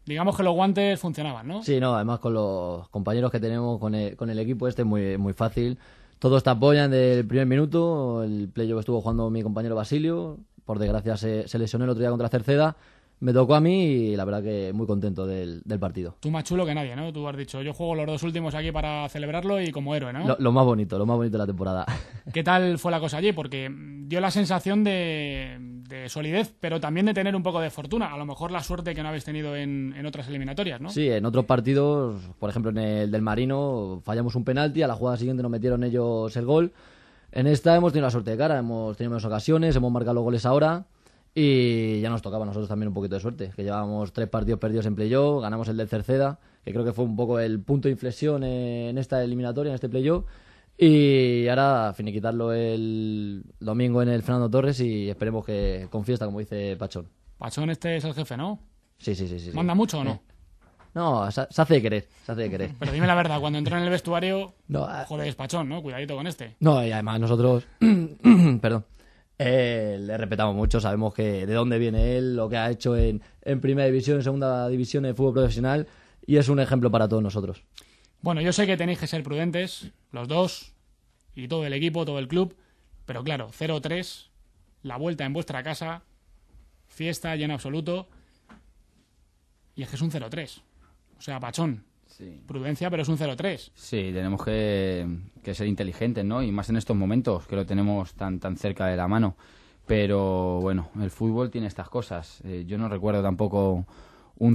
digamos que los guantes funcionaban, ¿no? Sí, no, además con los compañeros que tenemos, con el equipo es muy, muy fácil. Todos te apoyan del primer minuto. El playoff estuvo jugando mi compañero Basilio. Por desgracia se lesionó el otro día contra Cerceda. Me tocó a mí y la verdad que muy contento del partido. Tú más chulo que nadie, ¿no? Tú has dicho, yo juego los 2 últimos aquí para celebrarlo y como héroe, ¿no? Lo más bonito de la temporada. ¿Qué tal fue la cosa allí? Porque dio la sensación de solidez, pero también de tener un poco de fortuna. A lo mejor la suerte que no habéis tenido en otras eliminatorias, ¿no? Sí, en otros partidos, por ejemplo en el del Marino, fallamos un penalti, a la jugada siguiente nos metieron ellos el gol. En esta hemos tenido la suerte de cara, hemos tenido menos ocasiones, hemos marcado los goles ahora. Y ya nos tocaba a nosotros también un poquito de suerte, que llevábamos 3 partidos perdidos en playoff, ganamos el del Cerceda, que creo que fue un poco el punto de inflexión en esta eliminatoria, en este playoff, y ahora finiquitarlo el domingo en el Fernando Torres y esperemos que con fiesta, como dice Pachón. Pachón este es el jefe, ¿no? Sí. ¿Manda mucho o no? No, se hace de querer, Pero dime la verdad, cuando entró en el vestuario, no, joder, es Pachón, ¿no? Cuidadito con este. No, y además nosotros, perdón, le respetamos mucho, sabemos que de dónde viene él, lo que ha hecho en primera división, en segunda división, en fútbol profesional, y es un ejemplo para todos nosotros. Bueno, yo sé que tenéis que ser prudentes, los dos, y todo el equipo, todo el club, pero claro, 0-3, la vuelta en vuestra casa, fiesta lleno absoluto, y es que es un 0-3. O sea, Pachón, sí. Prudencia, pero es un 0-3. Sí, tenemos que ser inteligentes, ¿no? Y más en estos momentos, que lo tenemos tan cerca de la mano. Pero bueno, el fútbol tiene estas cosas. Yo no recuerdo tampoco un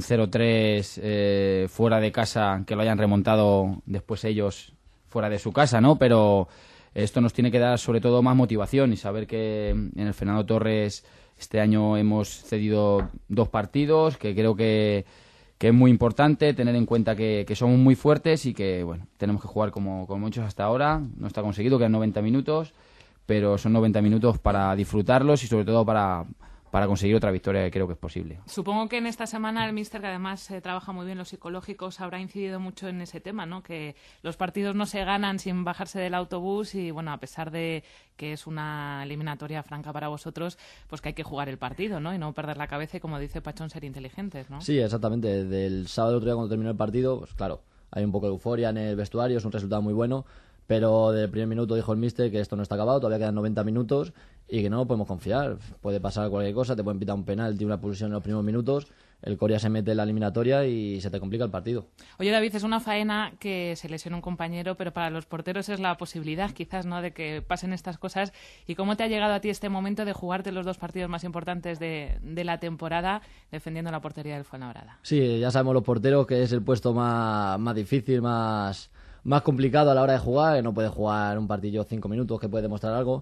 0-3 fuera de casa que lo hayan remontado después ellos fuera de su casa, ¿no? Pero esto nos tiene que dar sobre todo más motivación y saber que en el Fernando Torres este año hemos cedido 2 partidos, que creo que es muy importante tener en cuenta que somos muy fuertes y que bueno, tenemos que jugar como muchos hasta ahora. No está conseguido, quedan 90 minutos, pero son 90 minutos para disfrutarlos y sobre todo para conseguir otra victoria que creo que es posible. Supongo que en esta semana el míster, que además trabaja muy bien los psicológicos, habrá incidido mucho en ese tema, ¿no? Que los partidos no se ganan sin bajarse del autobús y, bueno, a pesar de que es una eliminatoria franca para vosotros, pues que hay que jugar el partido, ¿no? Y no perder la cabeza y, como dice Pachón, ser inteligentes, ¿no? Sí, exactamente. Del sábado otro día cuando terminó el partido, pues claro, hay un poco de euforia en el vestuario, es un resultado muy bueno. Pero del primer minuto dijo el míster que esto no está acabado, todavía quedan 90 minutos y que no podemos confiar. Puede pasar cualquier cosa, te pueden pitar un penalti, una expulsión en los primeros minutos, el Coria se mete en la eliminatoria y se te complica el partido. Oye, David, es una faena que se lesione un compañero, pero para los porteros es la posibilidad, quizás, ¿no?, de que pasen estas cosas. ¿Y cómo te ha llegado a ti este momento de jugarte los 2 partidos más importantes de la temporada defendiendo la portería del Fuenlabrada? Sí, ya sabemos los porteros que es el puesto más difícil, más complicado a la hora de jugar, que no puede jugar un partido 5 minutos, que puede demostrar algo.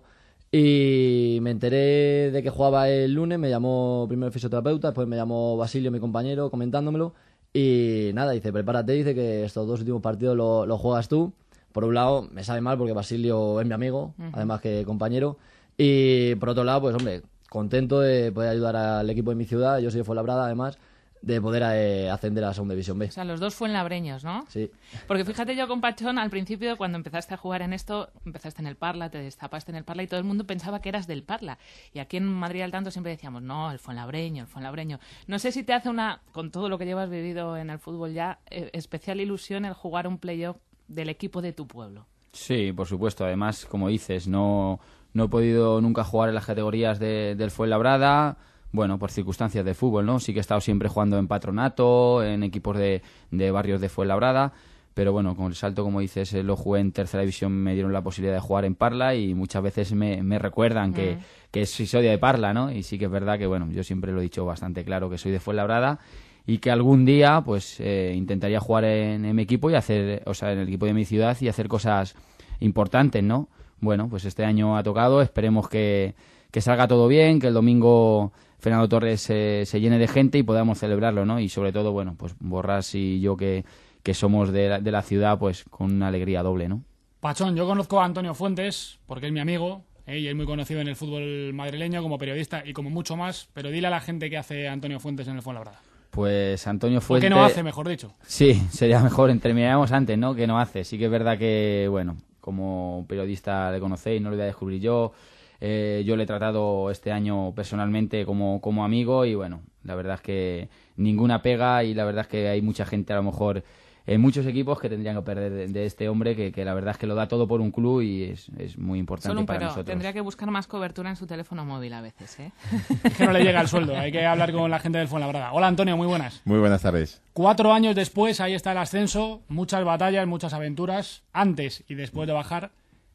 Y me enteré de que jugaba el lunes, me llamó primero el fisioterapeuta, después me llamó Basilio, mi compañero, comentándomelo. Y nada, dice, prepárate, dice que estos 2 últimos partidos lo juegas tú. Por un lado, me sabe mal porque Basilio es mi amigo, además que compañero. Y por otro lado, pues hombre, contento de poder ayudar al equipo de mi ciudad, yo soy de Fuenlabrada además, de poder ascender a la segunda división B. O sea, los 2 fuenlabreños, ¿no? Sí. Porque fíjate, yo con Pachón, al principio, cuando empezaste a jugar en esto, empezaste en el Parla, te destapaste en el Parla y todo el mundo pensaba que eras del Parla. Y aquí en Madrid al tanto siempre decíamos, no, el fuenlabreño, el fuenlabreño. No sé si te hace con todo lo que llevas vivido en el fútbol ya, especial ilusión el jugar un playoff del equipo de tu pueblo. Sí, por supuesto. Además, como dices, no he podido nunca jugar en las categorías del Fuenlabrada. Bueno, por circunstancias de fútbol, ¿no? Sí que he estado siempre jugando en patronato, en equipos de barrios de Fuenlabrada, pero bueno, con el salto, como dices, lo jugué en tercera división, me dieron la posibilidad de jugar en Parla y muchas veces me recuerdan que soy de Parla, ¿no? Y sí que es verdad que, bueno, yo siempre lo he dicho bastante claro que soy de Fuenlabrada y que algún día, pues, intentaría jugar en mi equipo y hacer, o sea, en el equipo de mi ciudad y hacer cosas importantes, ¿no? Bueno, pues este año ha tocado, esperemos que salga todo bien, que el domingo Fernando Torres se llene de gente y podamos celebrarlo, ¿no? Y sobre todo, bueno, pues Borrás y yo que somos de la ciudad, pues con una alegría doble, ¿no? Pachón, yo conozco a Antonio Fuentes porque es mi amigo y es muy conocido en el fútbol madrileño como periodista y como mucho más, pero dile a la gente qué hace Antonio Fuentes en el Fuenlabrada. Pues Antonio Fuentes... ¿Qué no hace, mejor dicho? Sí, sería mejor, terminaríamos antes, ¿no? ¿Qué no hace? Sí que es verdad que, bueno, como periodista le conocéis, no lo voy a descubrir yo. Yo le he tratado este año personalmente como amigo y bueno, la verdad es que ninguna pega, y la verdad es que hay mucha gente, a lo mejor en muchos equipos, que tendrían que perder de este hombre, que la verdad es que lo da todo por un club y es muy importante Solo para pero nosotros. Tendría que buscar más cobertura en su teléfono móvil a veces, ¿eh? Es que no le llega el sueldo, hay que hablar con la gente del Fuenlabrada. Hola Antonio, muy buenas. Muy buenas tardes. 4 años después, ahí está el ascenso, muchas batallas, muchas aventuras, antes y después de bajar,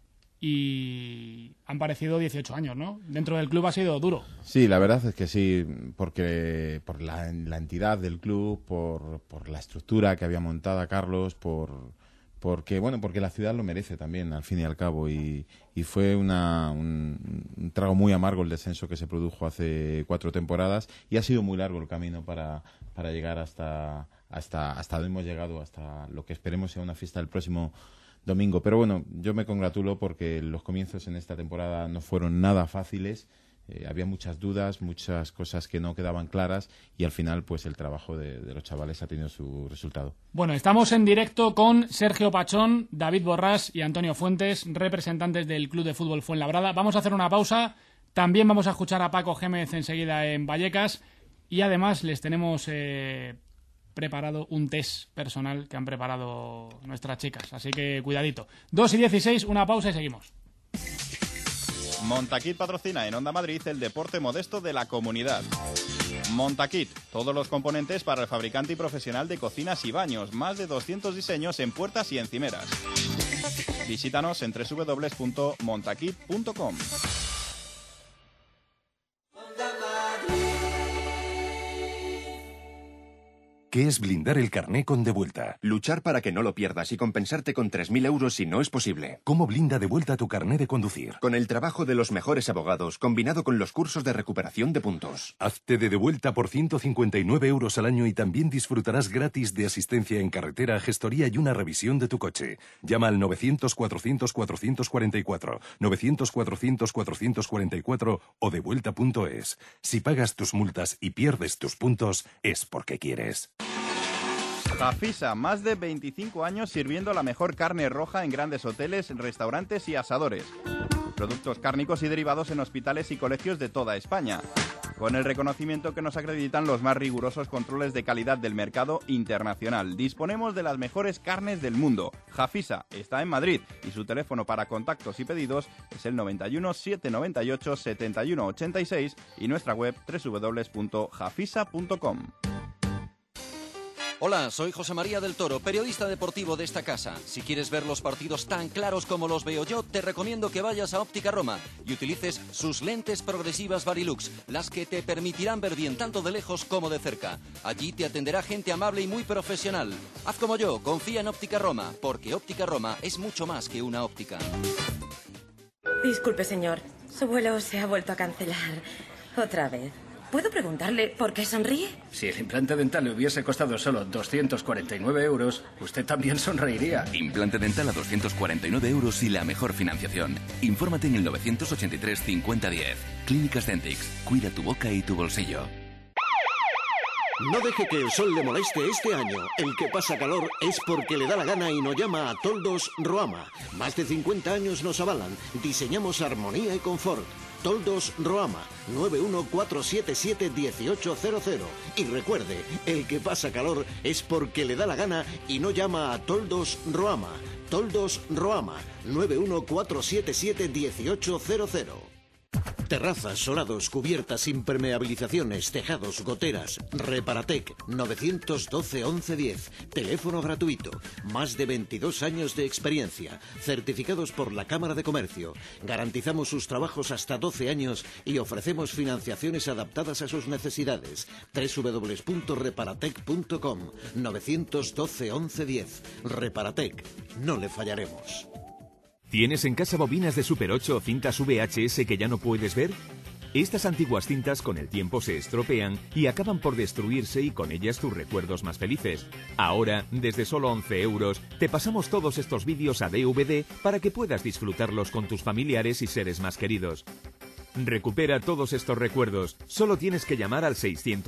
y han parecido 18 años, ¿no? Dentro del club ha sido duro. Sí, la verdad es que sí, porque por la entidad del club, por la estructura que había montada Carlos, porque la ciudad lo merece también, al fin y al cabo, y fue un trago muy amargo el descenso que se produjo hace 4 temporadas, y ha sido muy largo el camino para llegar hasta donde hemos llegado, hasta lo que esperemos sea una fiesta el próximo domingo. Pero bueno, yo me congratulo porque los comienzos en esta temporada no fueron nada fáciles. Había muchas dudas, muchas cosas que no quedaban claras, y al final pues el trabajo de los chavales ha tenido su resultado. Bueno, estamos en directo con Sergio Pachón, David Borrás y Antonio Fuentes, representantes del Club de Fútbol Fuenlabrada. Vamos a hacer una pausa, también vamos a escuchar a Paco Gémez enseguida en Vallecas, y además les tenemos preparado un test personal que han preparado nuestras chicas, así que cuidadito. 2:16, una pausa y seguimos. Montaquit patrocina en Onda Madrid el deporte modesto de la comunidad. Montaquit, todos los componentes para el fabricante y profesional de cocinas y baños, más de 200 diseños en puertas y encimeras. Visítanos en www.montaquit.com. ¿Qué es blindar el carné con Devuelta? Luchar para que no lo pierdas y compensarte con 3.000 euros si no es posible. ¿Cómo blinda Devuelta tu carné de conducir? Con el trabajo de los mejores abogados, combinado con los cursos de recuperación de puntos. Hazte de Devuelta por 159 euros al año y también disfrutarás gratis de asistencia en carretera, gestoría y una revisión de tu coche. Llama al 900-400-444, 900-400-444 o devuelta.es. Si pagas tus multas y pierdes tus puntos, es porque quieres. Jafisa, más de 25 años sirviendo la mejor carne roja en grandes hoteles, restaurantes y asadores. Productos cárnicos y derivados en hospitales y colegios de toda España. Con el reconocimiento que nos acreditan los más rigurosos controles de calidad del mercado internacional. Disponemos de las mejores carnes del mundo. Jafisa está en Madrid y su teléfono para contactos y pedidos es el 91 798 71 86 y nuestra web www.jafisa.com. Hola, soy José María del Toro, periodista deportivo de esta casa. Si quieres ver los partidos tan claros como los veo yo, te recomiendo que vayas a Óptica Roma y utilices sus lentes progresivas Varilux, las que te permitirán ver bien tanto de lejos como de cerca. Allí te atenderá gente amable y muy profesional. Haz como yo, confía en Óptica Roma, porque Óptica Roma es mucho más que una óptica. Disculpe, señor, su vuelo se ha vuelto a cancelar otra vez. ¿Puedo preguntarle por qué sonríe? Si el implante dental le hubiese costado solo 249 euros, usted también sonreiría. Implante dental a 249 euros y la mejor financiación. Infórmate en el 983 5010. Clínicas Dentix. Cuida tu boca y tu bolsillo. No deje que el sol le moleste este año. El que pasa calor es porque le da la gana y nos llama a Toldos Roama. Más de 50 años nos avalan. Diseñamos armonía y confort. Toldos Roama, 914771800. Y recuerde, el que pasa calor es porque le da la gana y no llama a Toldos Roama. Toldos Roama, 914771800. Terrazas, solados, cubiertas, impermeabilizaciones, tejados, goteras. Reparatec, 912-1110. Teléfono gratuito. Más de 22 años de experiencia. Certificados por la Cámara de Comercio. Garantizamos sus trabajos hasta 12 años y ofrecemos financiaciones adaptadas a sus necesidades. www.reparatec.com, 912-1110. Reparatec. No le fallaremos. ¿Tienes en casa bobinas de Super 8 o cintas VHS que ya no puedes ver? Estas antiguas cintas con el tiempo se estropean y acaban por destruirse y con ellas tus recuerdos más felices. Ahora, desde solo 11 euros, te pasamos todos estos vídeos a DVD para que puedas disfrutarlos con tus familiares y seres más queridos. Recupera todos estos recuerdos. Solo tienes que llamar al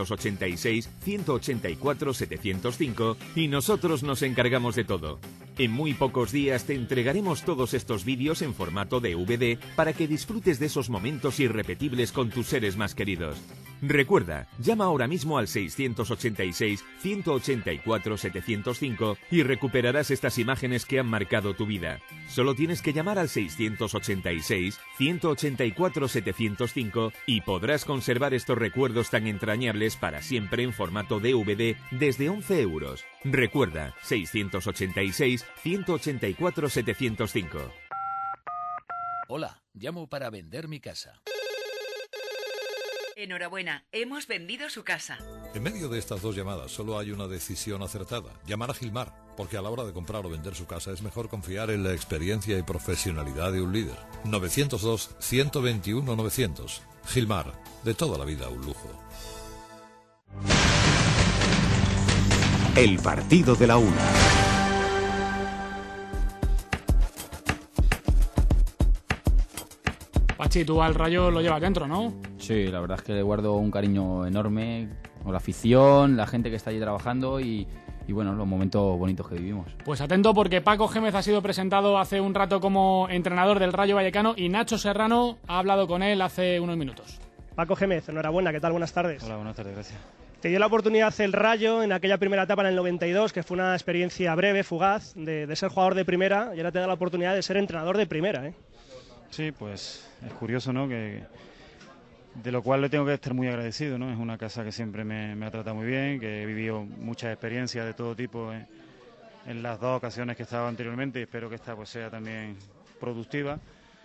686-184-705 y nosotros nos encargamos de todo. En muy pocos días te entregaremos todos estos vídeos en formato DVD para que disfrutes de esos momentos irrepetibles con tus seres más queridos. Recuerda, llama ahora mismo al 686-184-705 y recuperarás estas imágenes que han marcado tu vida. Solo tienes que llamar al 686-184-705 y podrás conservar estos recuerdos tan entrañables para siempre en formato DVD desde 11 euros. Recuerda, 686-184-705. Hola, llamo para vender mi casa. Enhorabuena, hemos vendido su casa. En medio de estas dos llamadas solo hay una decisión acertada: llamar a Gilmar, porque a la hora de comprar o vender su casa es mejor confiar en la experiencia y profesionalidad de un líder. 902-121-900. Gilmar, de toda la vida un lujo. El partido de la una. Pachi, tú al Rayo lo llevas dentro, ¿no? Sí, la verdad es que le guardo un cariño enorme con la afición, la gente que está allí trabajando y bueno, los momentos bonitos que vivimos. Pues atento porque Paco Gémez ha sido presentado hace un rato como entrenador del Rayo Vallecano y Nacho Serrano ha hablado con él hace unos minutos. Paco Gémez, enhorabuena, ¿qué tal? Buenas tardes. Hola, buenas tardes, gracias. Te dio la oportunidad el Rayo en aquella primera etapa en el 92, que fue una experiencia breve, fugaz, de ser jugador de primera, y ahora te da la oportunidad de ser entrenador de primera, ¿eh? Sí, pues es curioso, ¿no? Que de lo cual le tengo que estar muy agradecido, ¿no? Es una casa que siempre me ha tratado muy bien, que he vivido muchas experiencias de todo tipo en las dos ocasiones que estaba anteriormente y espero que esta pues sea también productiva.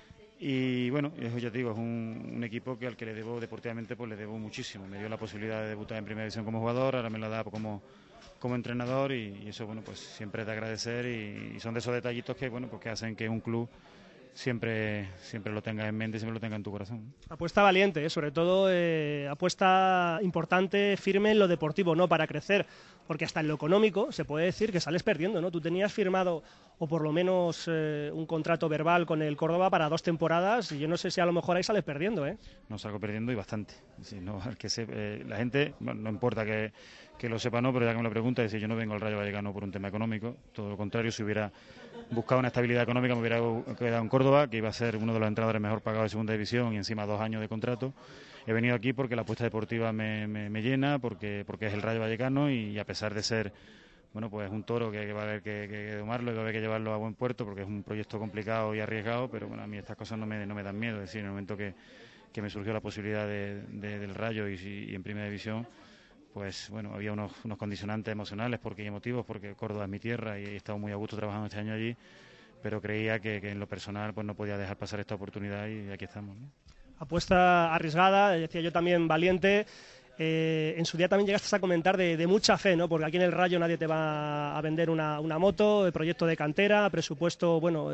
Y bueno, eso ya te digo, es un equipo que al que le debo deportivamente, pues le debo muchísimo. Me dio la posibilidad de debutar en Primera División como jugador, ahora me la da como entrenador y eso, bueno, pues siempre es de agradecer y son de esos detallitos que, bueno, pues que hacen que un club siempre lo tengas en mente y siempre lo tengas en tu corazón. Apuesta valiente, sobre todo apuesta importante, firme en lo deportivo, ¿no? Para crecer, porque hasta en lo económico se puede decir que sales perdiendo, ¿no? Tú tenías firmado, o por lo menos un contrato verbal con el Córdoba para 2 temporadas, y yo no sé si a lo mejor ahí sales perdiendo, ¿eh? No, salgo perdiendo y bastante. Si no, la gente, no importa que lo sepa, no, pero ya que me lo pregunta, es decir, yo no vengo al Rayo Vallecano por un tema económico, todo lo contrario, si hubiera buscado una estabilidad económica me hubiera quedado en Córdoba, que iba a ser uno de los entrenadores mejor pagados de segunda división y encima 2 años de contrato. He venido aquí porque la apuesta deportiva me llena, porque es el Rayo Vallecano y a pesar de ser, bueno, pues un toro que va a haber que domarlo y va a haber que llevarlo a buen puerto porque es un proyecto complicado y arriesgado, pero bueno, a mí estas cosas no me dan miedo. Es decir, en el momento que me surgió la posibilidad del Rayo y en Primera División, pues bueno, había unos condicionantes emocionales y emotivos, porque Córdoba es mi tierra y he estado muy a gusto trabajando este año allí, pero creía que en lo personal pues no podía dejar pasar esta oportunidad y aquí estamos, ¿no? Apuesta arriesgada, decía yo también valiente. En su día también llegaste a comentar de mucha fe, ¿no? Porque aquí en el Rayo nadie te va a vender una moto, proyecto de cantera, presupuesto, bueno,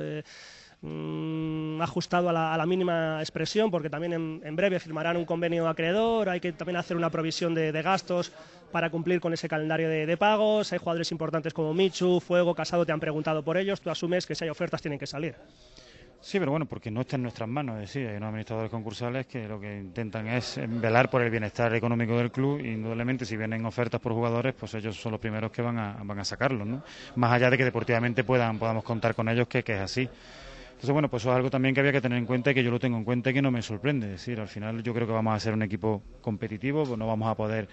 ajustado a la mínima expresión, porque también en breve firmarán un convenio acreedor, hay que también hacer una provisión de gastos para cumplir con ese calendario de pagos. Hay jugadores importantes como Michu, Fuego, Casado, te han preguntado por ellos, tú asumes que si hay ofertas tienen que salir. Sí, pero bueno, porque no está en nuestras manos, es decir, hay unos administradores concursales que lo que intentan es velar por el bienestar económico del club y indudablemente si vienen ofertas por jugadores, pues ellos son los primeros que van a sacarlos, ¿no? Más allá de que deportivamente podamos contar con ellos, que es así. Entonces, bueno, pues eso es algo también que había que tener en cuenta y que yo lo tengo en cuenta y que no me sorprende. Es decir, al final yo creo que vamos a ser un equipo competitivo, pues no vamos a poder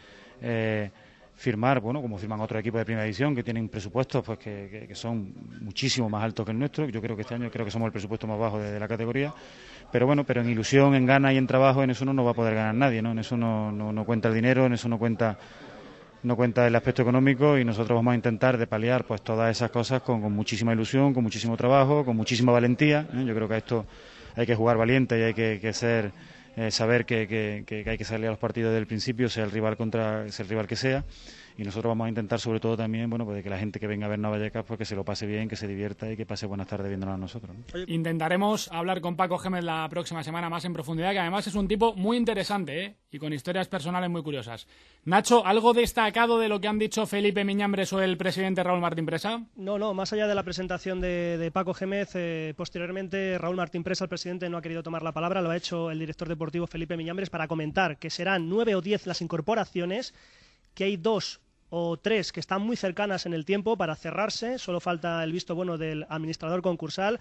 firmar, bueno, como firman otros equipos de Primera División que tienen presupuestos pues que son muchísimo más altos que el nuestro. Yo creo que este año somos el presupuesto más bajo de la categoría, pero bueno, pero en ilusión, en ganas y en trabajo, en eso no va a poder ganar nadie, ¿no? En eso no cuenta el dinero, en eso no cuenta el aspecto económico y nosotros vamos a intentar de paliar pues todas esas cosas con muchísima ilusión, con muchísimo trabajo, con muchísima valentía, ¿eh? Yo creo que a esto hay que jugar valiente y hay que ser saber que hay que salir a los partidos desde el principio, sea el rival que sea, y nosotros vamos a intentar sobre todo también, bueno, pues de que la gente que venga a ver a Vallecas pues que se lo pase bien, que se divierta y que pase buenas tardes viéndonos a nosotros, ¿no? Intentaremos hablar con Paco Gémez la próxima semana más en profundidad, que además es un tipo muy interesante, ¿eh? Y con historias personales muy curiosas. Nacho, ¿algo destacado de lo que han dicho Felipe Miñambres o el presidente Raúl Martín Presa? No, más allá de la presentación de Paco Gémez, posteriormente Raúl Martín Presa, el presidente, no ha querido tomar la palabra, lo ha hecho el director deportivo Felipe Miñambres para comentar que serán 9 o 10 las incorporaciones, que hay 2 o 3 que están muy cercanas en el tiempo para cerrarse, solo falta el visto bueno del administrador concursal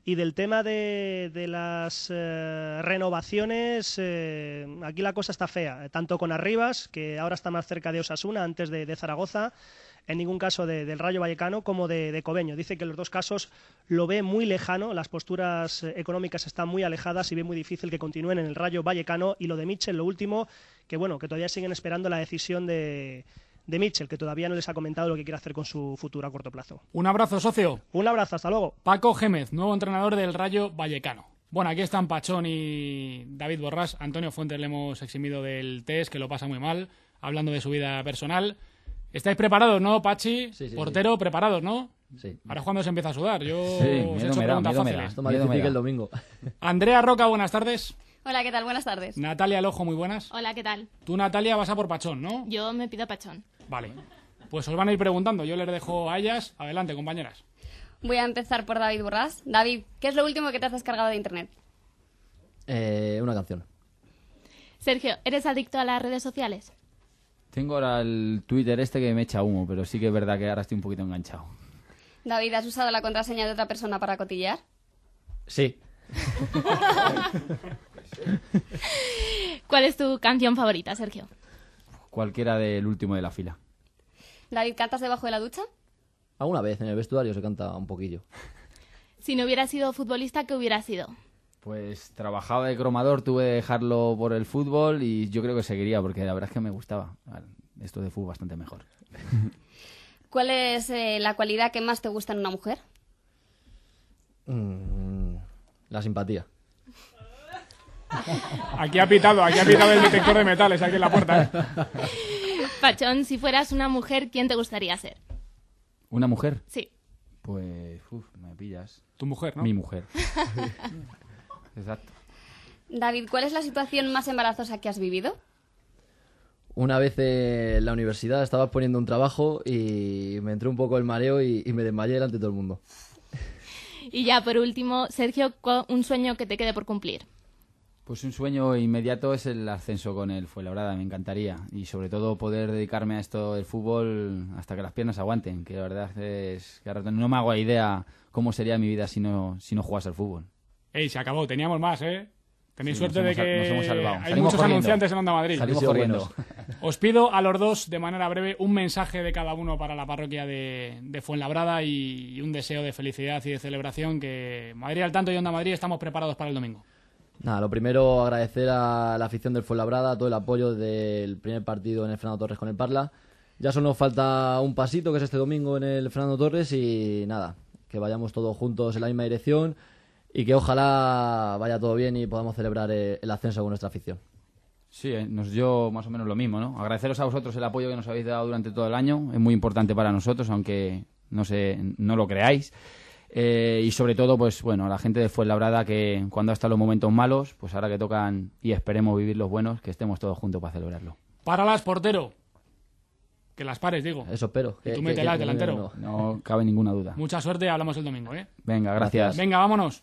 Y del tema de las renovaciones, aquí la cosa está fea, tanto con Arribas, que ahora está más cerca de Osasuna, antes de Zaragoza, en ningún caso del Rayo Vallecano, como de Cobeño. Dice que en los dos casos lo ve muy lejano, las posturas económicas están muy alejadas y ve muy difícil que continúen en el Rayo Vallecano. Y lo de Mitchell, lo último, que bueno, que todavía siguen esperando la decisión de Mitchell, que todavía no les ha comentado lo que quiere hacer con su futuro a corto plazo. Un abrazo, socio. Un abrazo, hasta luego. Paco Gémez, nuevo entrenador del Rayo Vallecano. Bueno, aquí están Pachón y David Borrás. Antonio Fuentes le hemos eximido del test, que lo pasa muy mal, hablando de su vida personal. ¿Estáis preparados, no, Pachi? Sí, portero, sí. preparados, ¿no? Sí. Ahora es cuando se empieza a sudar. Yo Sí, os he hecho preguntas fáciles. Esto más difícil que el domingo. Andrea Roca, buenas tardes. Hola, ¿qué tal? Buenas tardes. Natalia Lojo, muy buenas. Hola, ¿qué tal? Tú, Natalia, vas a por Pachón, ¿no? Yo me pido Pachón. Vale. Pues os van a ir preguntando. Yo les dejo a ellas. Adelante, compañeras. Voy a empezar por David Borrás. David, ¿qué es lo último que te has descargado de internet? Una canción. Sergio, ¿eres adicto a las redes sociales? Tengo ahora el Twitter que me echa humo, pero sí que es verdad que ahora estoy un poquito enganchado. David, ¿has usado la contraseña de otra persona para cotillear? Sí. ¿Cuál es tu canción favorita, Sergio? Cualquiera del último de la fila. David, ¿cantas debajo de la ducha? Alguna vez en el vestuario se canta un poquillo. Si no hubieras sido futbolista, ¿qué hubieras sido? Pues trabajaba de cromador, tuve que dejarlo por el fútbol y yo creo que seguiría porque la verdad es que me gustaba. Esto de fútbol bastante mejor. ¿Cuál es la cualidad que más te gusta en una mujer? La simpatía. Aquí ha pitado el detector de metales aquí en la puerta. Pachón, si fueras una mujer, ¿quién te gustaría ser? ¿Una mujer? Sí. Pues, me pillas. Tu mujer, ¿no? Mi mujer. Exacto. David, ¿cuál es la situación más embarazosa que has vivido? Una vez en la universidad estaba poniendo un trabajo y me entró un poco el mareo y me desmayé delante de todo el mundo. Y ya, por último, Sergio, un sueño que te quede por cumplir. Pues un sueño inmediato es el ascenso con el Fuenlabrada, me encantaría. Y sobre todo poder dedicarme a esto del fútbol hasta que las piernas aguanten, que la verdad es que no me hago idea cómo sería mi vida si no jugase al fútbol. Ey, se acabó, teníamos más, ¿eh? Tenéis suerte de que nos hemos salvado. hay Salimos muchos corriendo. anunciantes en Onda Madrid. Salimos corriendo. Os pido a los dos, de manera breve, un mensaje de cada uno para la parroquia de Fuenlabrada y un deseo de felicidad y de celebración, que Madrid al tanto y Onda Madrid estamos preparados para el domingo. Nada, lo primero, agradecer a la afición del Fuenlabrada todo el apoyo del primer partido en el Fernando Torres con el Parla. Ya solo nos falta un pasito, que es este domingo en el Fernando Torres, y nada, que vayamos todos juntos en la misma dirección y que ojalá vaya todo bien y podamos celebrar el ascenso con nuestra afición. Sí, nos dio más o menos lo mismo, ¿no? Agradeceros a vosotros el apoyo que nos habéis dado durante todo el año, es muy importante para nosotros, aunque no lo creáis. Y sobre todo, pues bueno, a la gente de Fuenlabrada, que cuando hasta los momentos malos, pues ahora que tocan y esperemos vivir los buenos, que estemos todos juntos para celebrarlo. Páralas, portero. Que las pares, digo. Eso espero. Y tú mételas, delantero. No cabe ninguna duda. Mucha suerte, hablamos el domingo, ¿eh? Venga, gracias. Venga, vámonos.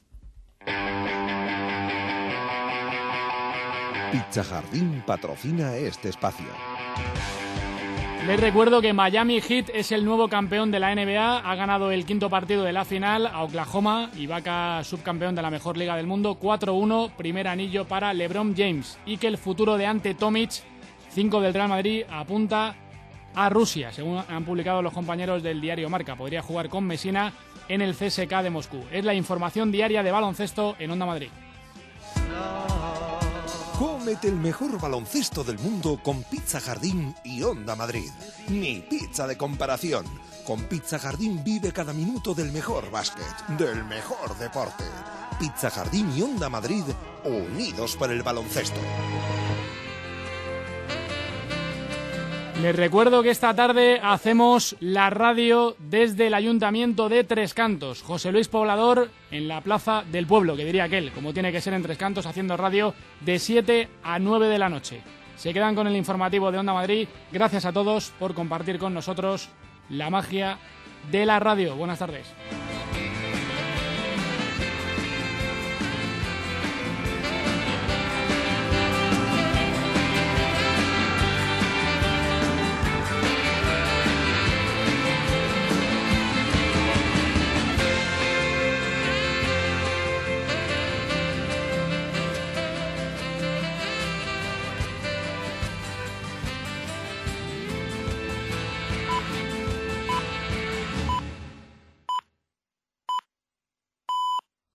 Pizza Jardín patrocina este espacio. Les recuerdo que Miami Heat es el nuevo campeón de la NBA, ha ganado el quinto partido de la final a Oklahoma, Ibaka subcampeón de la mejor liga del mundo, 4-1, primer anillo para LeBron James, y que el futuro de Ante Tomic, 5 del Real Madrid, apunta a Rusia, según han publicado los compañeros del diario Marca. Podría jugar con Messina en el CSKA de Moscú. Es la información diaria de baloncesto en Onda Madrid. Cómete el mejor baloncesto del mundo con Pizza Jardín y Onda Madrid. Ni pizza de comparación. Con Pizza Jardín vive cada minuto del mejor básquet, del mejor deporte. Pizza Jardín y Onda Madrid, unidos por el baloncesto. Les recuerdo que esta tarde hacemos la radio desde el Ayuntamiento de Tres Cantos. José Luis Poblador en la Plaza del Pueblo, que diría aquel, como tiene que ser en Tres Cantos, haciendo radio de 7 a 9 de la noche. Se quedan con el informativo de Onda Madrid. Gracias a todos por compartir con nosotros la magia de la radio. Buenas tardes.